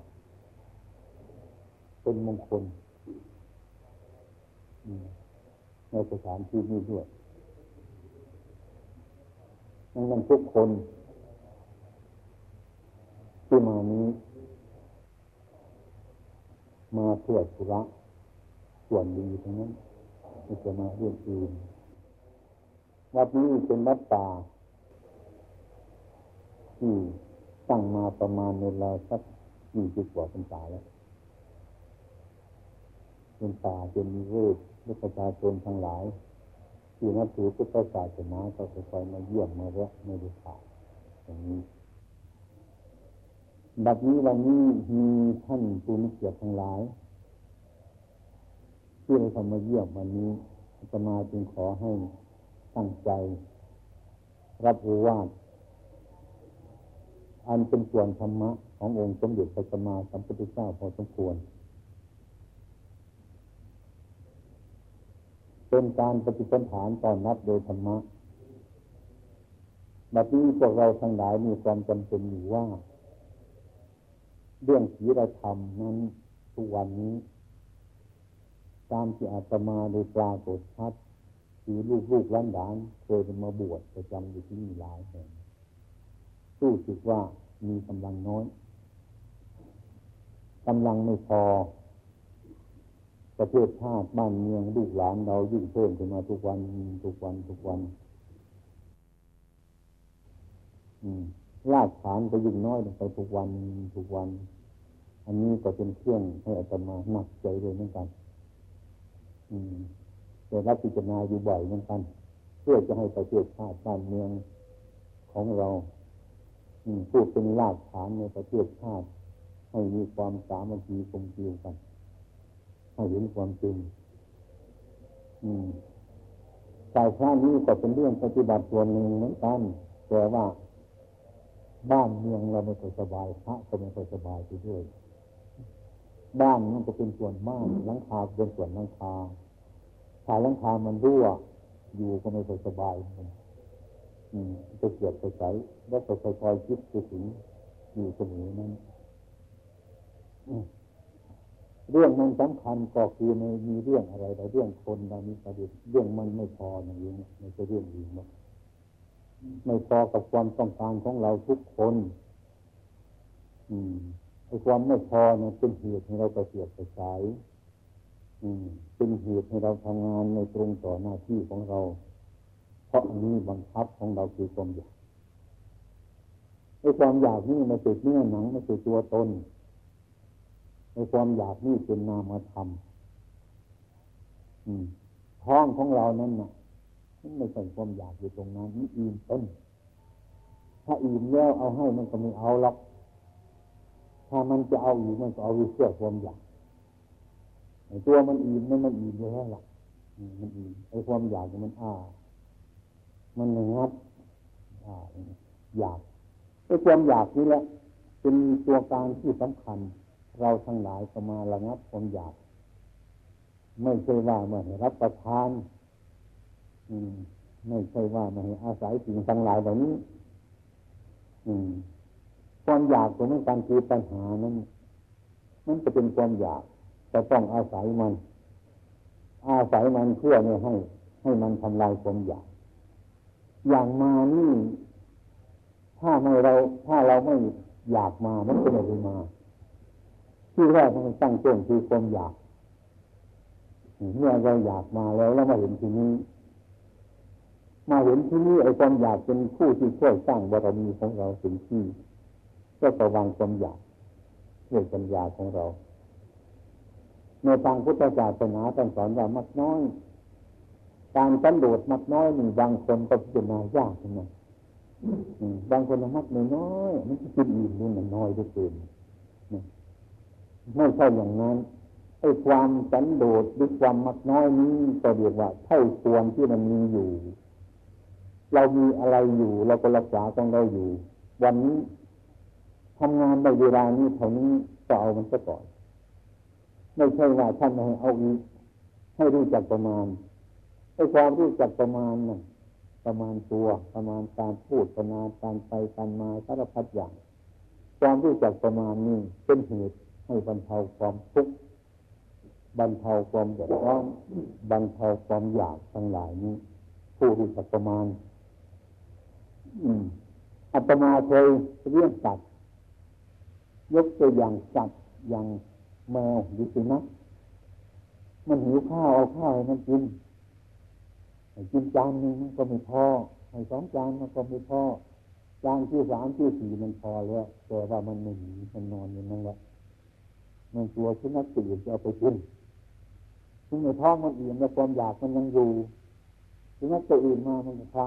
เป็นมงคลในสถานที่นี้ด้วยนั่นทุกคนที่มานี้มาเพื่อธุระส่วนดีทั้งนั้นไม่จะมาเรื่องอื่นวัดนี้เป็นวัดป่าที่ตั้งมาประมาณเวลาสัก20 กว่าพรรษาแล้วเป็นป่าเป็นนิเวศและประชาชนทั้งหลายที่นับถือพุทธศาสนาก็คอยมาเยี่ยมมาแวะมาดูข่าวอย่างนี้บัดนี้วันนี้มีท่านผู้มีเกียรติทั้งหลายที่ได้เข้ามาเยี่ยมวันนี้อาตมาจึงขอให้ตั้งใจรับโอวาทอันเป็นส่วนธรรมะขขององค์สมเด็จพระสัมมาสัมพุทธเจ้าพอสมควรเป็นการปฏิสันฐานต้อนรับโดยธรรมะบัดนี้พวกเราทั้งหลายมีความจำเป็นอยู่ว่าเรื่องศีลธรรมนั้นทุกวันนี้ตามที่อาตมาได้ปรากฏชัดคือลูกหลานเคยมาบวชประจำอยู่ที่นี่หลายแห่งรู้สึกว่ามีกำลังน้อยกำลังไม่พอประเทศชาติบ้านเมืองลูกหลานเรายิ่งเพิ่มขึ้นมาทุกวันรากฐานก็ยิ่งน้อยลงไปทุกวันอันนี้ก็เป็นเครื่องให้อาตมาหนักใจเลยเหมือนกันแต่รับพิจารณาอยู่บ่อยเหมือนกันเพื่อจะให้ประเทศชาติบ้านเมืองของเราพูดเป็นรากฐานในประเทศชาติให้มีความสามัคคีกลมเกลียวกันให้เห็นความจริงฝ่ายพระนี้ก็เป็นเรื่องปฏิบัติส่วนหนึ่งเหมือนกันแต่ว่าบ้านเมืองเราไม่ค่อยสบายพระก็ไม่ค่อยสบายไปด้วยบ้านมันก็เป็นส่วนบ้านหลังคาเป็นส่วนหลังคาถ้าหลังคามันรั่วอยู่ก็ไม่ค่อยสบายจะเกิดไปใสแล้วก็คอยคิดไปถึงอยู่เสมอนั้นเรื่องมันสำคัญก็คือมีเรื่องอะไรแต่เรื่องคนเรามีประเด็นเรื่องมันไม่พออย่างนี้ไม่ใช่เรื่องอื่นหรอกไม่พอกับความต้องการของเราทุกคนไอ้ความไม่พอเนี่ยเป็นเหตุให้เรากระเสียดกระสายเป็นเหตุให้เราทำงานในตรงต่อหน้าที่ของเราเพราะอันนี้บังคับของเราคือความอยากไอ้ความอยากนี่มันเป็นเนื้อหนังมันเป็นตัวตนไอ้ความอยากนี่เป็นนามธรรมท้องของเรานั่นน่ะมันไม่ใช่ความอยากอยู่ตรงนั้นมันอิ่มต้นถ้าอิ่มแล้วเอาให้มันก็ไม่เอาหรอกถ้ามันจะเอาอีกมันก็เอาเพื่อความอยากไอ้ตัวมันอิ่มมันอิ่มแล้วล่ะมันอิ่มไอ้ความอยากมันมันงับอยากไอ้ความอยากนี่แหละเป็นตัวการที่สำคัญเราทั้งหลายก็มาระงับความอยากไม่ใช่ว่าเมื่อให้รับประทานไม่ใช่ว่ามาให้อาศัยสิ่งทั้งหลายเหล่านี้ความอยากตัวนี้การคือปัญหานั้นมันจะเป็นความอยากจะต้องอาศัยมันเพื่อไม่ให้มันทำลายความอยากอย่างมานี่ถ้าเราไม่อยากมามันก็ไม่ได้มาที่แรกมันตั้งต้นคือความอยากเมื่อเราอยากมาแล้วมาเห็นที่นี้ไอ้ความอยากเป็นผู้ที่ช่วยสร้างบารมีของเราถึงที่ก็ระวังความอยากด้วยปัญญาของเราในทางพุทธศาสนาท่านสอนว่ามักน้อยการสันโดษมักน้อยนี่บางคนก็พิจารณายากนะบางคนมักน้อยมันก็กินอิ่มนี่มันน้อยด้วยเกินไม่ใช่อย่างนั้นไอ้ความสันโดษหรือความมักน้อยนี้ก็เรียกว่าเท่าควรที่มันมีอยู่เรามีอะไรอยู่เราก็รักษาของเราอยู่วันนี้ทำงานในเวลานี้เท่านี้ก็เอามันซะก่อนไม่ใช่ว่าท่านไม่ให้เอาอีกให้รู้จักประมาณไอ้ความรู้จักประมาณน่ะประมาณตัวประมาณการพูดประมาณการไปการมาสารพัดอย่างความรู้จักประมาณนี้เป็นเหตุให้บรรเทาความทุกข์บรรเทาความเดือดร้อนบรรเทาความอยากทั้งหลายนี้ผู้รู้จักประมาณอาตมาเคยเลี้ยงสัตว์ยกตัวอย่างสัตว์อย่างแมวหรือสุนัขมันหิวข้าวเอาข้าวให้มันกินจานนึงมันก็ไม่พอให้2 จานมันก็ไม่พอจานที่3ที่4มันพอแล้วแต่ว่ามันไม่หนีมันนอนอยู่นั่นแหละมันกลัวสุนัขตื่นจะเอาไปกินซึ่งในท้องมันอิ่มแล้วความอยากมันยังอยู่สุนัขตัวอื่นมามันคลาง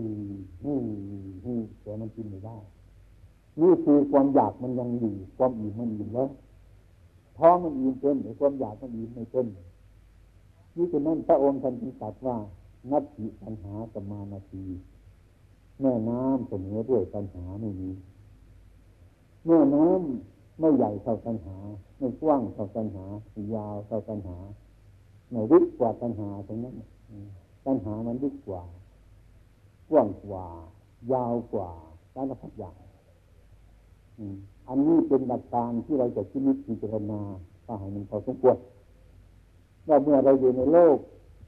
แต่มันกินไม่ได้นี่คือความอยากมันยังอยู่ความอิ่มมันอิ่มแล้วท้องมันอิ่มเต็มแต่ความอยากมันอิ่มไม่เต็มนี่คือนั่นพระองค์ท่านตรัสว่านัตถิปัญหาสัมมานาทีแม่น้ำเสมอด้วยปัญหาไม่มีแม่น้ำไม่ใหญ่เท่าตัณหาไม่กว้างเท่าตัณหายาวเท่าตัณหาไม่ลึกกว่าตัณหาตรงนั้นตัณหามันลึกกว่ากว้างกว่ายาวกว่าสารพัดอย่างอันนี้เป็นหลักการที่เราจะคิดพิจารณาถ้าให้มันพอสมควรว่าเมื่อเราอยู่ในโลก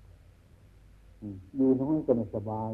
อยู่น้อยก็ไม่สบาย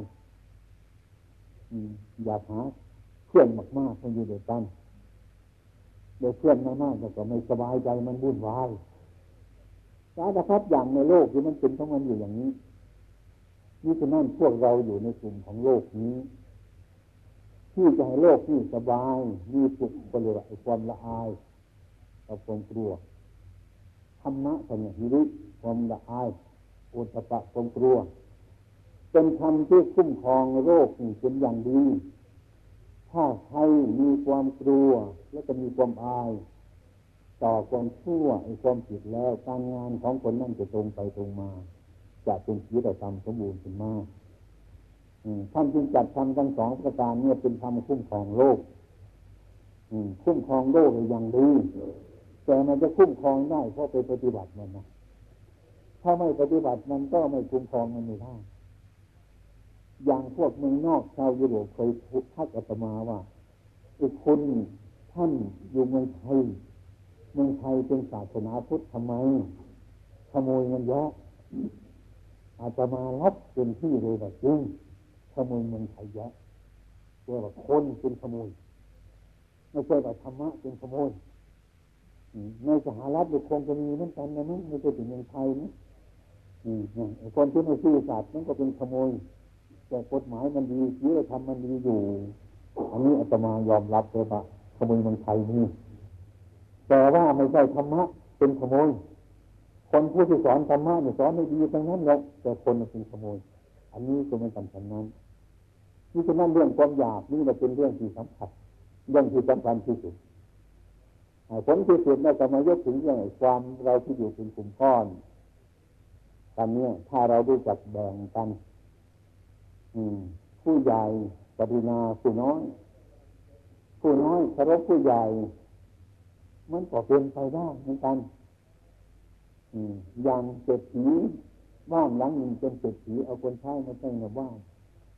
อยากหาเพื่อนมากๆมาอยู่ด้วยกันโดยเพื่อนมากๆก็ไม่สบายใจมันวุ่นวายสารพัดอย่างในโลกที่มันเป็นของมันอยู่อย่างนี้นี่คือนั่นพวกเราอยู่ในกลุ่มของโลกนี้ที่จะให้โลกนี้สบายมีสุขก็เลยความละอายกับความกลัวธรรมะเป็นอย่างนี้ความละอายโอตตะความกลัวเป็นธรรมที่คุ้มครองโลกนี้เป็นอย่างดีถ้าใครมีความกลัวแล้วก็มีความอายต่อความชั่วความผิดแล้วการงานของคนนั้นจะตรงไปตรงมาจะเป็นศีลธรรมสมบูรณ์ขึ้นมาท่านจึงจัดธรรมทั้งสองประการนี้เป็นธรรมคุ้มครองโลกคุ้มครองโลกอย่างดีแต่มันจะคุ้มครองได้เพราะไปปฏิบัติมันนะถ้าไม่ปฏิบัติมันก็ไม่คุ้มครองมันไม่ได้อย่างพวกเมืองนอกชาวยุโรปเคยทักอาตมาว่าคุณท่านอยู่เมืองไทยเป็นศาสนาพุทธทำไมขโมยเงินเยอะอาตมารับเป็นที่เลยแบบจริงขโมยเมืองไทยเยอะเรียกว่าคนเป็นขโมยไม่ใช่ว่าธรรมะเป็นขโมยในสหรัฐคงจะมีเหมือนกันนะมั้งไม่ใช่ถึงเมืองไทยนะคนที่ไม่ซื่อสัตย์นั่นก็เป็นขโมยแต่กฎหมายมันดีศีลธรรมมันดีอยู่อันนี้อาตมายอมรับเลยว่าขโมยเมืองไทยนี่แต่ว่าไม่ใช่ธรรมะเป็นขโมยคนผู้ที่สอนธรรมะเนี่ยสอนให้ดีทั้งนั้นแหละแต่คนเป็นขโมยอันนี้ก็ไม่สำคัญนั้นนี่คือนั่นเรื่องความอยากนี่แหละเป็นเรื่องที่สำคัญเรื่องที่สำคัญที่สุดผลที่สุดเราจะมายกถึงเรื่องความเราที่อยู่เป็นกลุ่มก้อนกันเนี่ยถ้าเรารู้จักแบ่งกันผู้ใหญ่ปฏิณาผู้น้อยเคารพผู้ใหญ่มันก็เป็นไปได้เหมือนกันอย่างเศรษฐีบ้านหลังหนึ่งเป็นเศรษฐีเอาคนใช้มาตั้งในบ้าน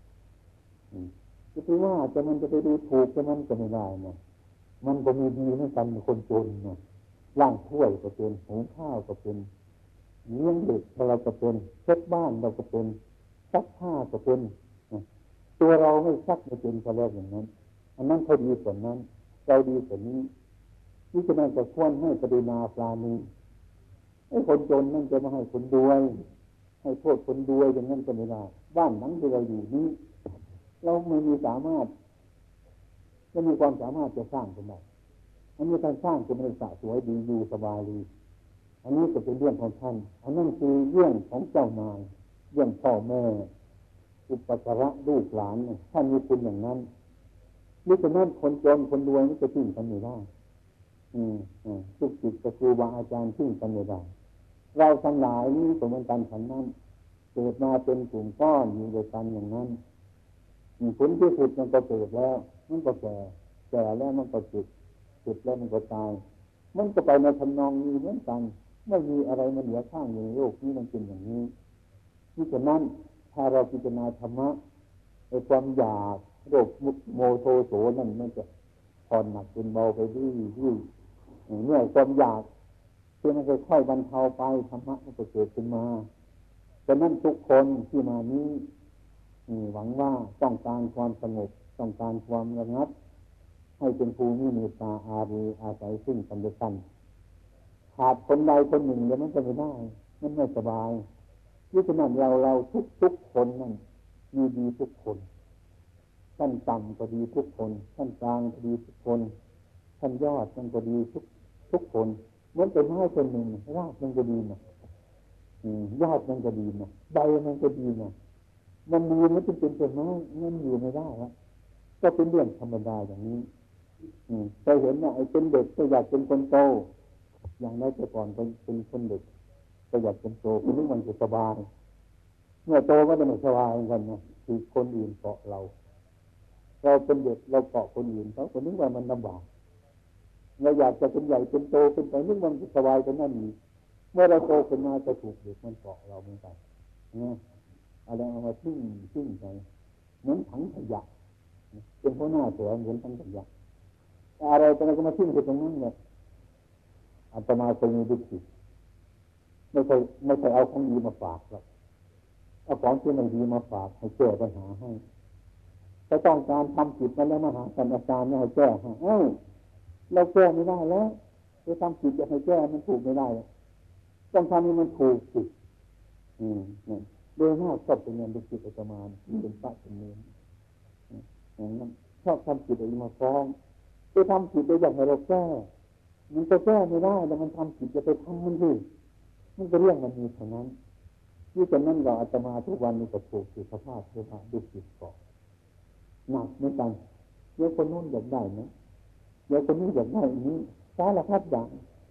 จะไปว่าจะมันจะไปดูถูกจะมันก็ไม่ได้นะมันก็มีดีเหมือนกันคนจนนะล้างถ้วยก็เป็นหุงข้าวก็เป็นเลี้ยงเด็กเราก็เป็นเช็ดบ้านเราก็เป็นซักผ้าก็เป็นตัวเราไม่ซักไม่เป็นก็แล้วอย่างนั้นอันนั้นเขาดีส่วนนั้นเราดีส่วนนี้นี่ฉะนั้นก็ควรให้กรุณาปราณีไอ้คนจนนั่นจะมาให้คนรวยให้โทษคนรวยอย่างนั้นก็ไม่ได้บ้านหลังที่เราอยู่นี้เราไม่มีสามารถจะมีความสามารถจะสร้างขึ้นได้อันนี้การสร้างจะไม่สะสวยดีอยู่สบายดีอันนี้ก็เป็นเรื่องของท่านอันนั้นคือเรื่องของเจ้านายเรื่องพ่อแม่อุปการะลูกหลานท่านมีคุณอย่างนั้นนี่ฉะนั้นคนจนคนรวยนี่จะทิ้งกันไม่ได้ทุกจิตกับครูบาอาจารย์ทิ้งกันไม่ได้เราทั้งหลายนี้ก็เหมือนกันฉันนั้นเกิดมาเป็นกลุ่มก้อนอยู่ด้วยกันอย่างนั้นผลที่สุดมันก็เกิดแล้วมันก็แก่แล้วมันก็จุดแล้วมันก็ตายมันก็ไปในทำนองนี้เหมือนกันไม่มีอะไรมันเหลือข้างในโลกนี้มันเป็นอย่างนี้นี่ฉะนั้นถ้าเราพิจารณาธรรมะในความอยากโรคโมโทโสนั่นมันจะผ่อนหนักเป็นเบาไปดื้อเมื่อความอยากที่มันค่อยๆบรรเทาไปธรรมะมันก็เกิดขึ้นมาฉะนั้นทุกคนที่มานี้หวังว่าต้องการความสงบต้องการความระงับให้เป็นภูมิเมตตาอารีอาศัยซึ่งกันและกันขาดคนใดคนหนึ่งเดี๋ยวมันจะไม่ได้มันไม่สบายเพราะฉะนั้นเราทุกคนนั่นมีดีทุกคนขั้นต่ำก็ดีทุกคนขั้นกลางก็ดีทุกคนขั้นยอดมันก็ดีทุกคนเหมือนต้นไม้ต้นหนึ่งรากมันก็ดีนะยอดมันก็ดีนะใบมันก็ดีนะมันดีมันจะเป็นต้นไม้มันอยู่ไม่ได้แล้วก็เป็นเรื่องธรรมดาอย่างนี้เคยเห็นว่าไอ้เป็นเด็กก็อยากเป็นคนโตอย่างนั้นแต่ก่อนเป็นคนเด็กก็อยากเป็นโตเป็นนึกมันจะสบายเมื่อโตก็จะไม่สบายเหมือนกันนะคือคนอื่นเกาะเราเป็นเด็กเราเกาะคนอื่นเขาคนนึกว่ามันลำบากเราอยากจะเป็นใหญ่เป็นโตเป็นไปนึกมันสบายกันนั่นนี่เมื่อเราโตขึ้นมาจะถูกเด็กมันเกาะเราเหมือนกันนะอะไรเอามาทิ้งไปเหมือนถังขยะเป็นหัวหน้าเสือเหมือนถังขยะอะไรตรงนั้นก็มาทิ้งไปตรงนั้นเลยอาตมาเคยมีดุสิตไม่เคยเอาของดีมาฝากหรอกเอาของที่ไม่ดีมาฝากให้แก้ปัญหาให้ถ้าต้องการทำผิดมาแล้วมาหาอาจารย์ให้แก้ให้เราแก้ไม่ได้แล้วจะทำผิดจะให้แก้มันถูกไม่ได้ต้องทำให้มันถูกสินี่โดยมากชอบเป็นเงินดุสิตอาตมาเป็นพระเป็นเนรอย่างนั้นชอบทำผิดอะไรมาฟ้องจะทำผิดโดยอยากให้เราแก้มันจะแก้ไม่ได้แต่มันทำผิดจะไปทำมันสิมันก็เรื่องมันมีเท่านั้นที่ฉะนั้นเราอาตมาทุกวันนี้ก็ถูกสุขภาพเพื่อพระดุสิตเกาะหนักเหมือนกันเดี๋ยวคนนู้นอยากได้นะเดี๋ยวคนนี้อยากได้อันนี้สารพัดอย่าง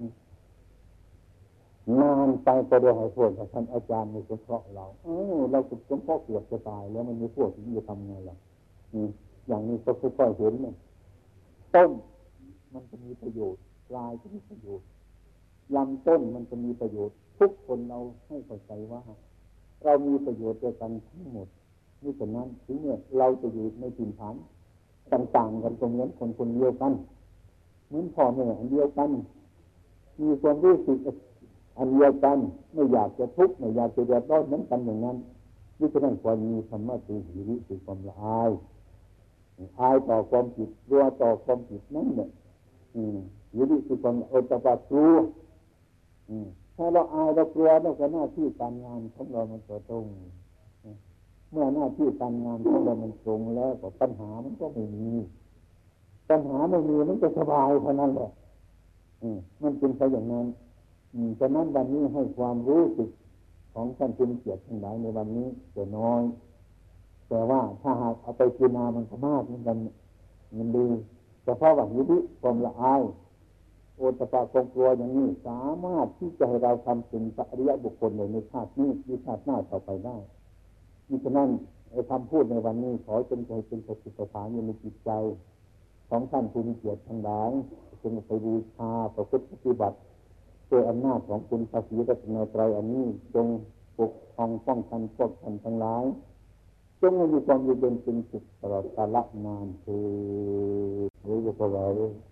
นานไปก็เดี๋ยวให้พวกท่านอาจารย์มีสงเคราะห์เราเราสงเคราะห์เกือบจะตายแล้วมันมีพวกที่จะทำไงล่ะอย่างนี้ก็ค่อยๆเห็นเนี่ยต้นมันจะมีประโยชน์ปลายจะมีประโยชน์ลำต้นมันจะมีประโยชน์ทุกคนเราให้เข้าใจว่าเรามีประโยชน์เดียวกันทั้งหมดนี่ฉะนั้นถึงเนี่ยเราจะอยู่ในถิ่นฐานต่างๆกันตรงนี้คนเดียวกันเหมือนพ่อแม่อันเดียวกันมีความรู้สึกอันเดียวกันไม่อยากจะทุกข์ไม่อยากจะเดือดร้อนเหมือนกันอย่างนั้นนี่ฉะนั้นควรมีธรรมะคือหิริคือความละอายต่อความผิดกลัวต่อความผิดนั่นเนี่ยหิริคือความโอตตัปปะกลัวถ้าเราอายเรากลัวเราก็หน้าที่การงานของเรามันตรงเมื่อหน้าที่การงานของเรามันตรงแล้วก็ปัญหามันก็ไม่มีปัญหาไม่มีมันจะสบายเท่านั้นแหละมันเป็นไปอย่างนั้นฉะนั้นวันนี้ให้ความรู้สึกของท่านเป็นเกียรติทั้งหลายในวันนี้จะน้อยแต่ว่าถ้าหากเอาไปพิจารณามันก็มากเหมือนกันมันดีเฉพาะว่าหิริความละอายโอตตัปปะความกลัวอย่างนี้สามารถที่จะให้เราทำเป็นพระอริยบุคคลในชาตินี้ในชาติหน้าต่อไปได้มิฉะนั้นคำพูดในวันนี้ขอจงใจเป็นสติปัฏฐานอยู่ในจิตใจของท่านผู้มีเกียรติทั้งหลายจงไปบูชาประพฤติปฏิบัติด้วยอำนาจของคุณพระศรีรัตนตรัยอันนี้จงปกป้องป้องกันพวกท่านทั้งหลายจงมีความเย็นเป็นสุขตลอดกาลนานเถิดหรือจะพอเรา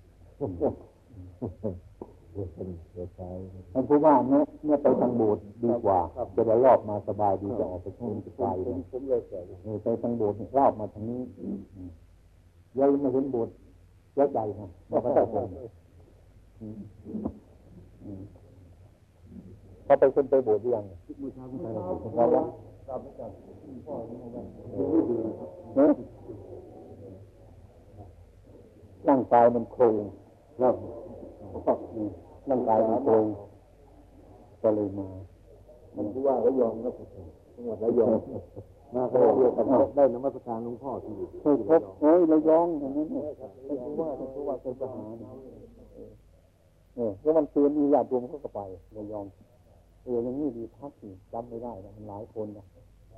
ท่านผู้ว่าเนี่ยไปทางโบสถ์ดีกว่าจะได้รอบมาสบายดีจะออกไปทุ่งไปไกลไปทางโบสถ์รอบมาทางนี้ยังไม่เห็นโบสถ์เยอะใจนะบอกว่าต้องเขาไปคนไปโบสถ์หรือยังร่างกายมันโครงร่างกายมันโครงก็เลยมามันคือว่าระยองนะจังหวัดระยองมาเขาเรียกกันได้นมัสการหลวงพ่อที่ครบระยองอย่างนี้เนี่ยท่านผู้ว่าเป็นทหารแล้วมันคืนมีญาติโยมเขาก็ไประยองอย่างนี้ดีพักจำไม่ได้นะมันหลายคนนะ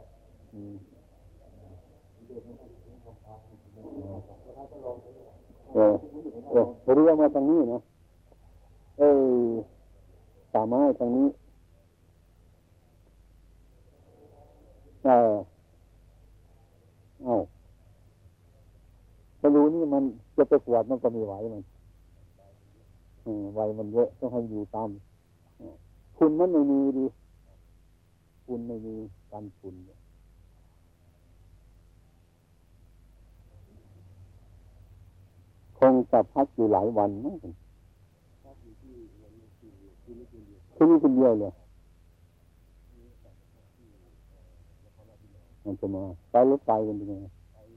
เรือมาทางนี้นะป่าไม้ทางนี้ไม่รู้นี่มันจะไปขวดมันก็ไม่ไหวมันไวมันเยอะต้องให้อยู่ตามคุณมันไม่มีดีคุณไม่มีการคุณคงจะพักอยู่หลายวันนะที่นี่คนเดียวเลยมันจะมาไปรถไฟกันเป็นยังไง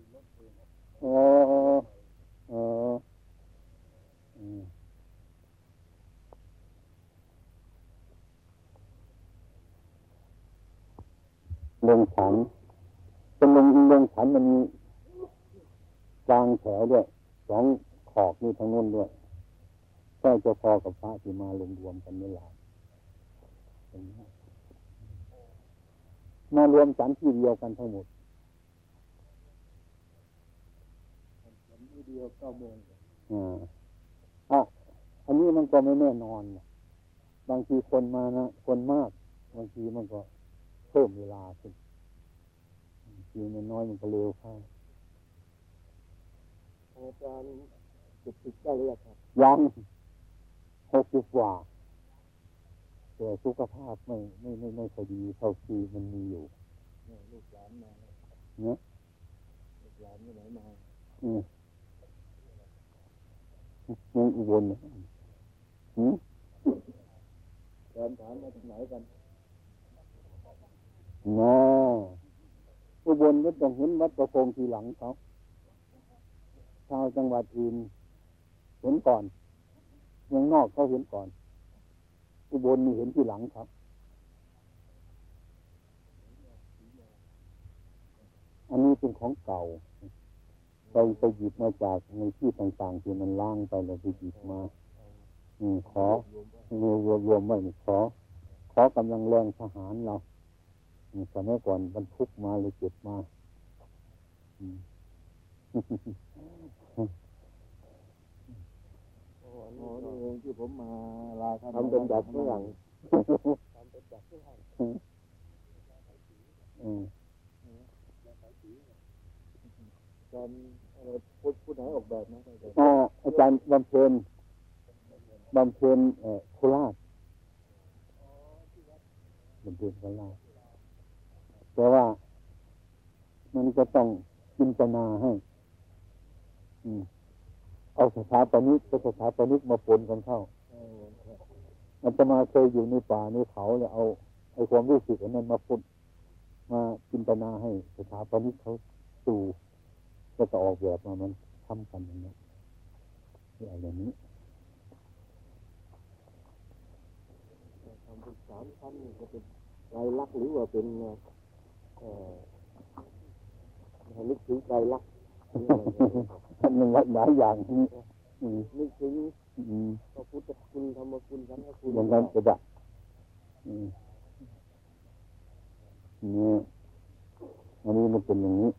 ลงฉันเป็นลงฉันมันมีกลางแถวด้วยสองขอบนี่ทางโน้นด้วยใช่จะพอกับพระที่มารวมกันนี่แหละมารวมฉันที่เดียวกันทั้งหมดเดียว9 โมงอันนี้มันก็ไม่แน่นอนบางทีคนมานะคนมากบางทีมันก็เพิ่มเวลาขึ้นบางทีมันน้อยมันก็เร็วเข้า
อาจารย์70ได้หรือยังครับ
ยัง60 กว่าแต่สุขภาพไม่ค่อยดีเท่าที่มันมีอยู่
ลูกหลานมา
เนี่ย
ลูกหลานที่ไหนมา
ยังอุบล
แฟนถามมาจากไหนกัน
อุบลก็ต้องเห็นวัดประพงทีหลังเขาชาวจังหวัดอื่นเห็นก่อนเมืองนอกเขาเห็นก่อนอุบลนี่เห็นทีหลังครับอันนี้เป็นของเก่าไปหยิบมาจากในที่ต่างๆที่มันล้างไปแล้วไปหยิบมาขอรวมไว้ขอกำลังแรงทหารเราสมัยก่อนบรรทุกมาเลยเก็บมา
นี่เองที่ผมมาลา
ทำเป็นแบบฝรั่ง
ทำเป็นแบบฝรั่งอาจารย์ผู้ไหนออกแบบนะ
อาจารย์บำเพ็ญโคราชบำเพ็ญโคราชแต่ว่ามันก็ต้องจินตนาให้เอาสถาปนิกกับสถาปนิกมาปนกันเข้ามันจะมาเคยอยู่ในป่าในเขาแล้วเอาไอ้ความรู้สึกอันนั้นมาปนมาจินตนาให้สถาปนิกเขาสู่ก็จะออกแบบมามันทำกันอย่างนี้อย่างนี้
ทำเป็น3 ชั้นจะเป็นไตรลักษณ์หรือว่าเป็นนึกถึงไตรลักษณ์
มันหลายอย่างนี่
นึกถึงพระพุทธคุณธรรมคุณสังฆคุณ
อย่างนั้นก็ได้นี่อันนี้มันเป็นอย่างนี้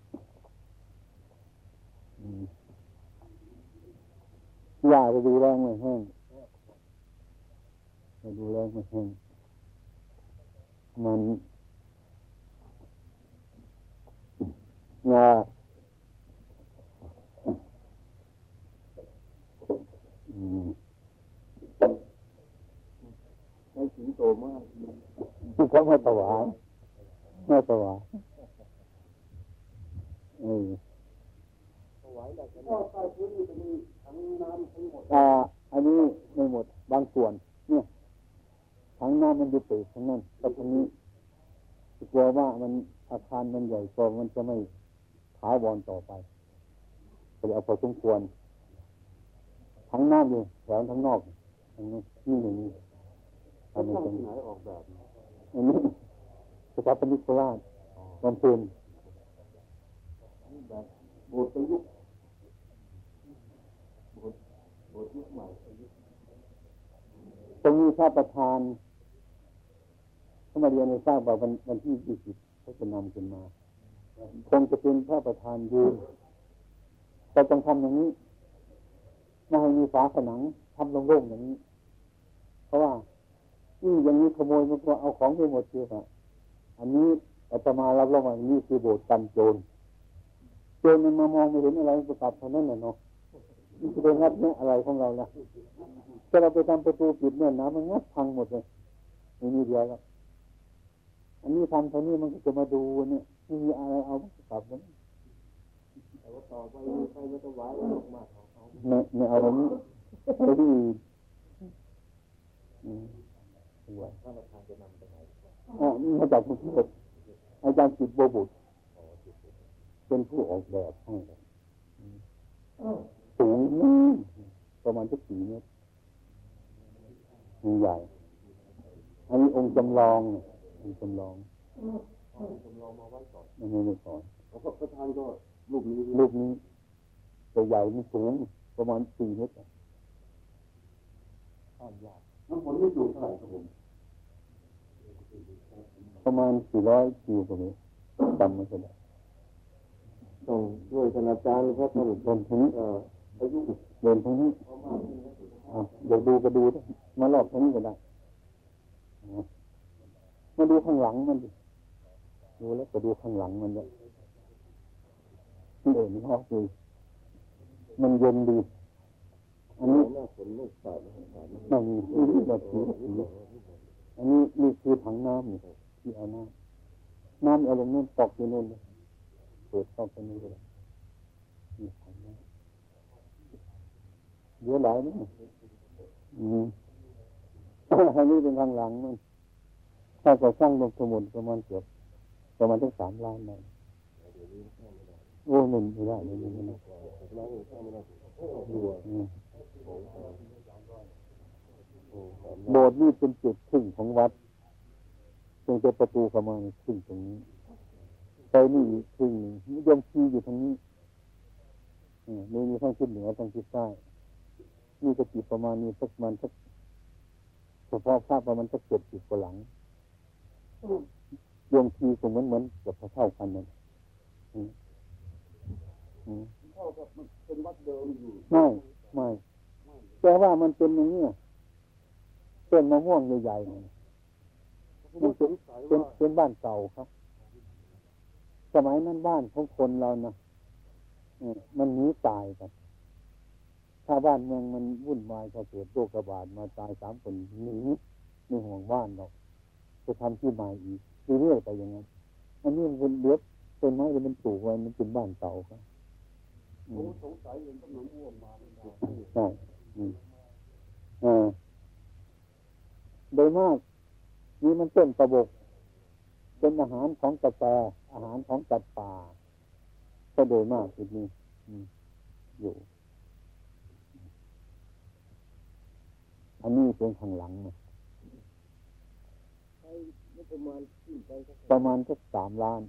ยาไปดูแรงไม่แห้งไปดูแรงไม่แห้งมันยา
ให้สิงโตมาก
เขาไม่ถวายถวาย
ถวายแต่ก็ใต้พื้นนี่จะมีถังน้ำทั้งหมด
อันนี้ไม่หมดบางส่วนเนี่ยถังน้ำมันอยู่ติดทั้งนั้นกับตรงนี้กลัวว่ามันอาคารมันใหญ่ก็มันจะไม่ถาวรต่อไปก็เลยเอาพอสมควรถังน้ำอยู่แถวทั้งนอกทั้งนี้อย่างนี้
อันนี้ตรงไหนออกแบบ
อันนี้สถาปนิกโคราชบำเพ็ญ
แบบโบสถ์ประยุกต์โบสถ์ยุคใหม่
ตรงนี้พระประธานเข้ามาเรียนในทราบว่าวันที่20เขาจะนำขึ้นมาคงจะเป็นพระประธานยืนแต่ต้องทำอย่างนี้ไม่ให้มีฝาผนังทำโล่งๆอย่างนี้เพราะว่าอย่างนี้ขโมยมันก็เอาของไปหมดเลยครับอันนี้อาตมารับรองว่านี่คือโบสถ์กันโจรมันมามองไม่เห็นอะไรประกาศเท่านั้นแหละเนาะนี่คืองัดเนี่ยอะไรของเราล่ะถ้าเราไปทำประตูปิดเนี่ยน้ำมันงัดพังหมดเลยนี่เดียวแล้วอันนี้ทำเท่านี้มันก็จะมาดูเนี่ยมีอะไรเอาประกาศนั้น
แต่ว่าต่อไปใครจะถวายมากของเขา
ไม่เอาแบบนี้ไปที่
ถ้าประธานจะนำไปไหน
มาจากกรุงเทพอาจารย์จิตรโบบุตรเป็นผู้ออกแบบให้สูงประมาณ4 เมตรใหญ่อันนี้องค์จำลอง
มาไว้ก่อน
ไม่ก่อน
ประธานก็รูป
นี้ตัวใหญ่นี่สูงประมาณ4 เมตร
ข้ามยากน้ำฝนไม่สูงเท่าไหร่ครับผม
ประมาณ400 กิโลกรัมจำไม่ได้
ต้องช่วยคณาจารย์ครับท่าน
เดินทั้งอายุเดินทั้งนี้อยากดูก็ดูมารอบตรงนี้ก็ได้มาดูข้างหลังมันดูแล้วก็ดูข้างหลังมันเลยมันเด่นมากเลยมันเย็นดีอันนี้ไม่มีนี่แบบสีอันนี้นี่คือถังน้ำนี่ที่เอาน้ำเอาลงนู่นตกอยู่นู่นเลยเปิดเข้าไปนี่เลยนี่ถังน้ำเยอะหลายนี่อันนี้เป็นทางหลังมันถ้าจะสร้างลงสมุนประมาณทั้ง3 ล้านเลยโอ้หนึ่งไม่ได้เลยนี่นะโบสถ์นี่เป็นจุดครึ่งของวัดตรงประตูเข้ามาครึ่งตรงนี้ไปนี่ครึ่งนิยมชีอยู่ทางนี้นี่มีทั้งทิศเหนือทั้งทิศใต้นี่ก็จิตประมาณนี้สักมันสักเฉพาะภาพประมาณสัก70 กว่าหลังยมชีก็เหมือนเกือบเท่ากันนั่น
เท่ากับมันเป็นวัดเดิมอยู่
ไม่แต่ว่ามันเป็นอย่างนี้ต้นมะม่วงใหญ่ๆมันเป็นบ้านเก่าครับสมัยนั้นบ้านของคนเรานะมันหนีตายกันถ้าบ้านเมืองมันวุ่นวายก็เกิดโรคระบาดมาตาย3 คนหนีไม่ห่วงบ้านหรอกจะทำที่ใหม่อีกเรื่อยๆไปอย่างนั้นอันนี้มันเลือกต้นไม้ที่มันปลูกไว้มันเป็นบ้านเก่าครับ
ผมสงสัยเห็นต้นมะม่วงมา
ใช่โดยมากนี่มันต้นกระบอกเป็นอาหารของกระแตอาหารของจัดป่าก็โดยมากจุดนี้อยู่อันนี้เป็นข้างหลังนะประมาณสัก3 ล้าน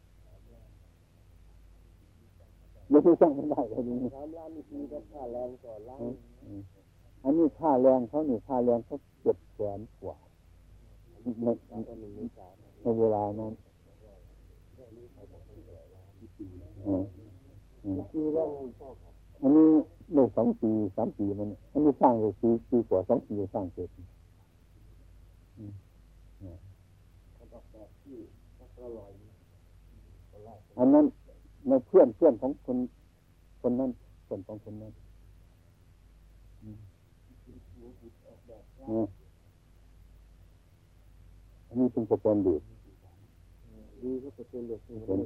ไม่ใช่สร้างไม่ได้เลยนี่
3 ล้านนี่คือค่าแรงต่อล้าน
อันนี้ค่าแรงเขาค่าแรงเขา700,000 กว่าในเวลานั้นอันนี้โลก2 ปี 3 ปีมันอันนี้สร้างเลยปีกว่า2 ปีสร้างเสร็จอันนั้นในเพื่อนของคนนั้นเพื่อนของคนนั้นอันนี้เป็นโปรแกรมดูด
ดีก็เป็นเด็ก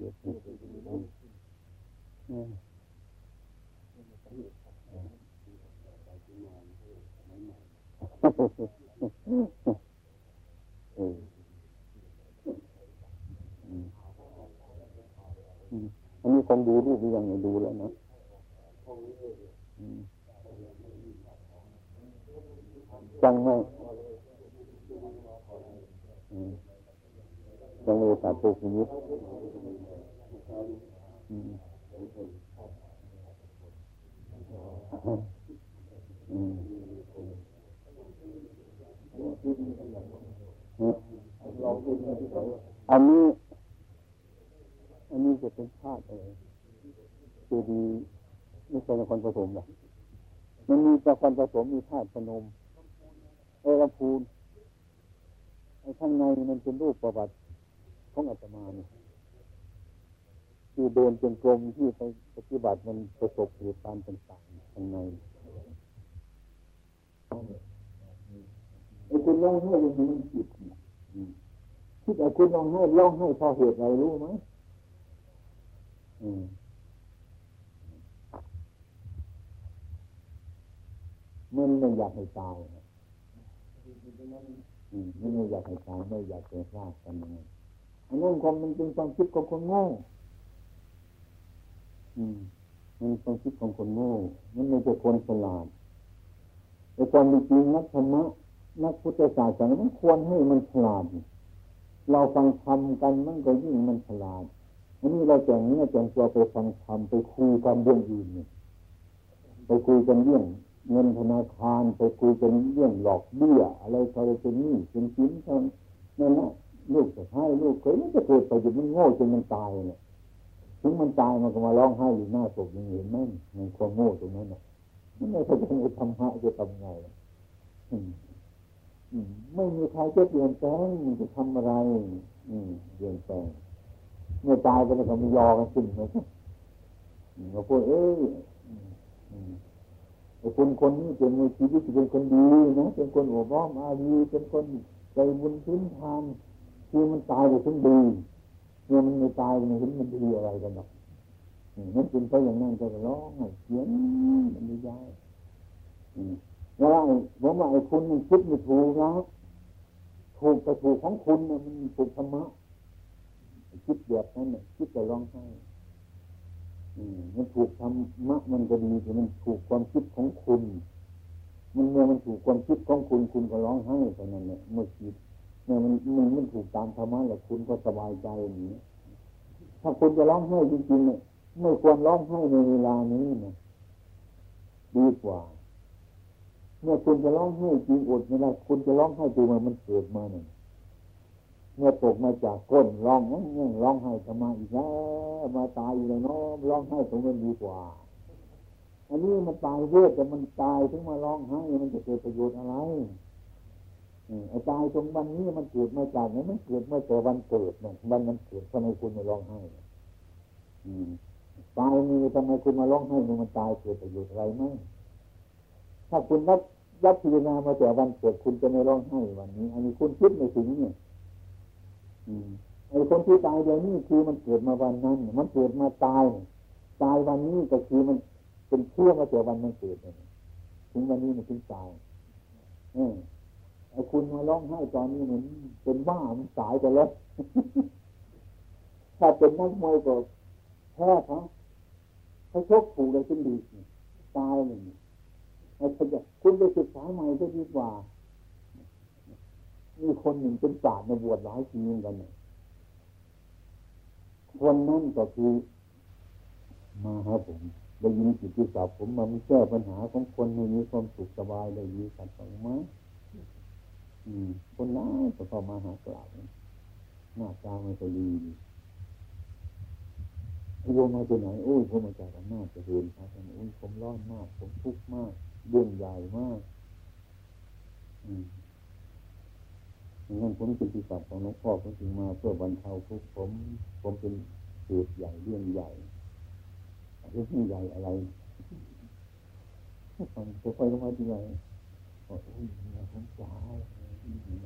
อันนี้คงดูรูปหรือยังไม่ดูแล้วนะจังไหมจังเลยตัดตัวชีวิตอันนี้จะเป็นธาตุเจดีย์ไม่ใช่นครปฐมหรอกมันมีนครปฐมมีธาตุพนมลำพูนข้างในมันเป็นรูปประวัติของอาตมาเนี่ยที่เดินเป็นกลมที่ไปปฏิบัติมันประสบเหตุการณ์ต่างๆข้างในไอ้คุณร้องไห้ยังมีจิตคิดไอ้คุณร้องไห้เพราะเหตุอะไรรู้ไหมมันไม่อยากให้ตายไม่อยากให้ตายไม่อยากเป็นพลาดกันยังไงอันนั้นความมันเป็นความคิดของคนโง่มันความคิดของคนโง่มันไม่ใช่คนฉลาดแต่ความจริงนักธรรมะนักพุทธศาสนามันควรให้มันฉลาดเราฟังธรรมกันมันก็ยิ่งมันฉลาดอันนี้เราแต่งเนื้อแต่งตัวไปฟังธรรมไปคุยกันเรื่องอื่นไปคุยกันเรื่องเงินธนาคารไปคุยกันเรื่องหลอกเบี้ยอะไรอะไรเป็นหนี้เป็นสินนั่นนะลูกจะให้ลูกเคยมันจะเกิดไปจนมันโง่จนมันตายเนี่ยถึงมันตายมันก็มาร้องไห้อยู่หน้าศพยังเห็นไหมมันความโง่ตรงนั้นน่ะไม่เข้าใจในธรรมะจะทำไงไม่มีใครจะเปลี่ยนแปลงมันจะทำอะไรเปลี่ยนแปลงเมื่อตายไปแล้วก็มียอกันขึ้นไหมเราพูดไอ้คนนี้เป็นในชีวิตเป็นคนดีนะเป็นคนโอบอ้อมอารีเป็นคนใจบุญพื้นทานคือมันตายไปถึงดีเมื่อมันไม่ตายมันเห็นมันดีอะไรกันหรอกนั่นเป็นเพราะอย่างนั้นจะร้องไห้เสียงมันไม่ย้ายแล้วผมว่าไอ้คุณมันคิดไม่ถูกนะถูกแต่ถูกของคุณนะมันถูกธรรมะคิดแบบนั้นเนี่ยคิดแต่ร้องไห้มันถูกธรรมะมันก็ดีแต่มันถูกความคิดของคุณมันเมื่อมันถูกความคิดของคุณคุณก็ร้องไห้เท่านั้นเนี่ยเมื่อคิดเมื่อมันถูกตามธรรมะแล้วคุณก็สบายใจอย่างนี้ถ้าคุณจะร้องไห้จริงๆเนี่ยไม่ควรร้องไห้ในเวลานี้นะดีกว่าเมื่อคุณจะร้องไห้จริงอดไม่ได้คุณจะร้องไห้ตัวมันเกิดมาเนี่ยเมื่อตกมาจากก้นร้องร้องไห้ทำไมอีกแล้วมาตายอีกแล้วเนาะร้องไห้ตรงนั้นดีกว่าอันนี้มันตายเรื่อยแต่มันตายถึงมาร้องไห้มันจะเกิดประโยชน์อะไรไอ้ตายตรงวันนี้มันเกิดมาจากไหนมันเกิดมาแต่วันเกิดเนี่ยวันมันเกิดทำไมคุณมาร้องไห้ตายมีทำไมคุณมาร้องไห้มันตายเกิดประโยชน์อะไรไหมถ้าคุณรับพิจารณามาแต่วันเกิดคุณจะไม่ร้องไห้วันนี้อันนี้คุณคิดไม่ถึงเนี่ยไอ้คนที่ตายเดี๋ยวนี้คือมันเกิดมาวันนั้นมันเกิดมาตายวันนี้ก็คือมันเป็นเชื่อมาแต่วันมันเกิดถึงวันนี้มันถึงตายไอ้คุณมาร้องไห้ตอนนี้เหมือนเป็นบ้ามันสายไปแล้วถ้าเป็นนักมวยก็แพ้เขาชกถูกเลยขึ้นดีตายเลยคุณไปศึกษาใหม่ก็ดีกว่ามีคนหนึ่งเป็นศาสตร์ในบวชหลายปีเหมือนกันคนนั้นก็คือมาหาผมได้ยินกิตติศัพท์ผมมาแก้ปัญหาของคนให้มีความสุขสบายได้ดีกันสองมั้ยคนนั้นก็เข้ามาหากล่าวหน้าตามันก็ดีโยมมาจากไหนโอ้ยผมมาจากอำนาจเจริญครับโอ้ยผมร้อนมากผมทุกข์มากเรื่องใหญ่มากงั้นผมกิตติศัพท์ของหลวงพ่อผมจึงมาเพื่อบรรเทาทุกข์ผมเป็นเหตุใหญ่เรื่องใหญ่เรื่องใหญ่อะไรฟังค่อยๆลงมาทีไรโอ้ยผมจ๋าอันนี้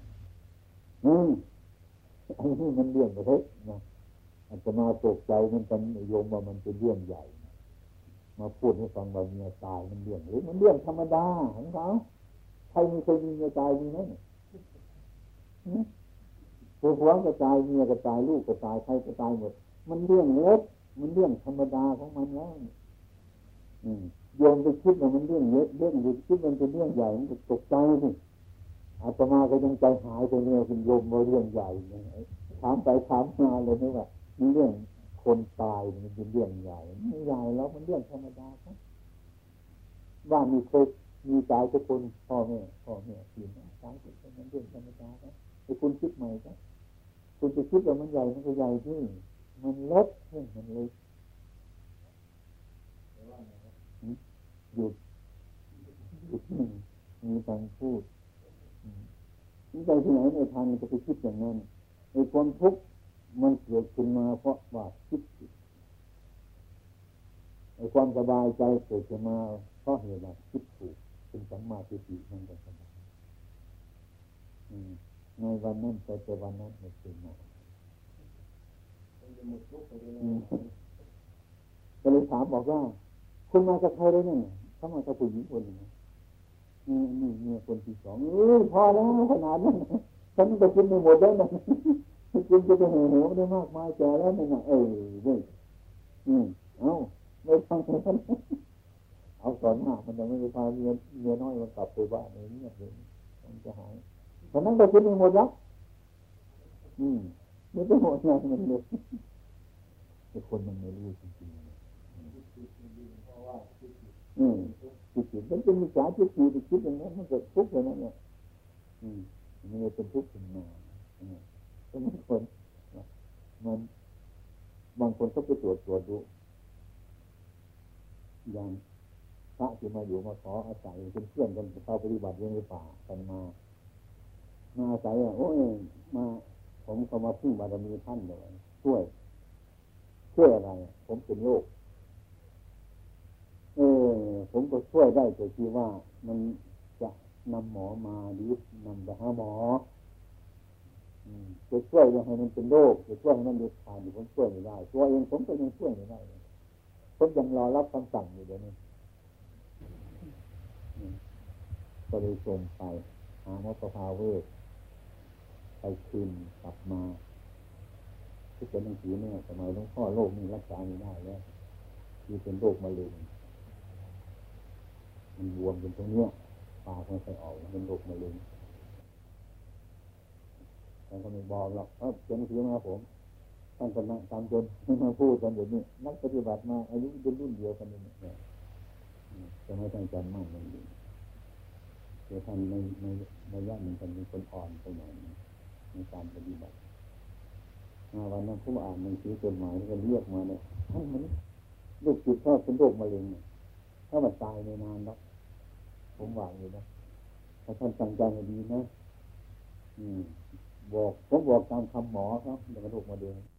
มันเรื่องเล็กนะอาจจะมาตกใจมันเป็นโยมว่ามันเป็นเรื่องใหญ่มาพูดให้ฟังว่าเมียตายมันเรื่องเล็กมันเรื่องธรรมดาของเขาใครไม่เคยมีเมียตายมีไหมผัวก็ตายเมียก็ตายลูกก็ตายใครก็ตายหมดมันเรื่องเล็กมันเรื่องธรรมดาของมันแล้วโยมไปคิดว่ามันเรื่องเล็กหรือคิดมันเป็นเรื่องใหญ่มันตกใจสิอาตมาก็ยังใจหายไปเนี่ยคุณโยมว่าเรื่องใหญ่ถามไปถามมาเลยนี่ว่าเรื่องคนตายมันเป็นเรื่องใหญ่ไม่ใหญ่แล้วมันเรื่องธรรมดาครับว่ามีตายทุกคนพ่อแม่พี่น้องตายทุกคนมันเรื่องธรรมดาครับไอ้คุณคิดใหม่ครับคุณจะคิดว่ามันใหญ่มันก็ใหญ่ที่มันเล็กมันเล็กหยุดมีการพูดนี่ใจที่ไหนในทางมันจะไปคิดอย่างนั้นไอ้ความทุกข์มันเกิดขึ้นมาเพราะว่าคิดผิดไอ้ความสบายใจเกิดขึ้นมาเพราะเหตุว่าคิดถูกเป็นสัมมาทิฏฐินั่นเองในวันนั้นแต่วันนั้นไม่เป็นมาก็เลยถามบอกว่าคุณมาจากใครเลยเนี่ยเขามาจากผู้หญิงคนนึงนี่คนที่สองพอแล้วขนาดนั้นฉันก็กินไม่หมดแล้วนะกินจะไปเหวได้มากมายแก่แล้วนี่นะนี่เอาไม่ฟังกันเอาสอนมากมันจะไม่ไปพาเมียน้อยมันกลับไปบ้านอะไรเงี้ยเลยมันจะหายฉะนั้นก็กินไม่หมดแล้วไม่ได้หมดงานมันเลยแต่คนมันไม่รู้จริงๆจิตมันเป็นมิจฉาทิฏฐิไปคิดอย่างนั้นมันเกิดทุกข์อย่างนั้นเนี่ยมันเป็นทุกข์ขึ้นมาบางคนบางคนก็ไปตรวจดูอย่างพระที่มาอยู่มาขออาศัยเป็นเพื่อนกันเข้าปฏิบัติอยู่ในป่ากันมาอาศัยโอ้ยมาผมก็มาพึ่งบารมีท่านเลยช่วยอะไรผมเป็นโรคผมก็ช่วยได้แต่ที่ว่ามันจะนำหมอมาหรือนำไปหาหมอจะช่วยยังให้มันเป็นโรคจะช่วยให้มันหยุดขาดผมช่วยไม่ได้ตัวเองผมก็ยังช่วยไม่ได้ผมยังรอรับคำสั่งอยู่เดี๋ยวนี้ก็เลยส่งไปหาหมอประภาเวชไปคืนกลับมาที่เป็นหนังสือเนี่ยสมัยหลวงพ่อโรคนี้รักษาไม่ได้แล้วที่เป็นโรคมะเร็งมันบวมเป็นตรงเนี้ยปากมันใส่ออกเป็นโรคมะเร็งท่านก็ไม่บอกหรอกเขียนหนังสือมาผมท่านก็นั่งตามจนมาพูดกันอย่างนี้นักปฏิบัติมาอายุเป็นรุ่นเดียวกันนี่จะไม่ตั้งใจมั่นมันดีเดี๋ยวท่านในระยะหนึ่งท่านเป็นคนอ่อนไปหน่อยในการปฏิบัติวันนั้นผมอ่านหนังสือจดหมายก็เรียกมาเนี่ยท่านมันลูกจิตเขาเป็นโรคมะเร็งถ้ามันตายในนานแล้วผมว่าอยู่นะถ้าท่านตั้งใจให้ดีนะผมบอกตามคำหมอครับเดี๋ยวโรคมะเร็ง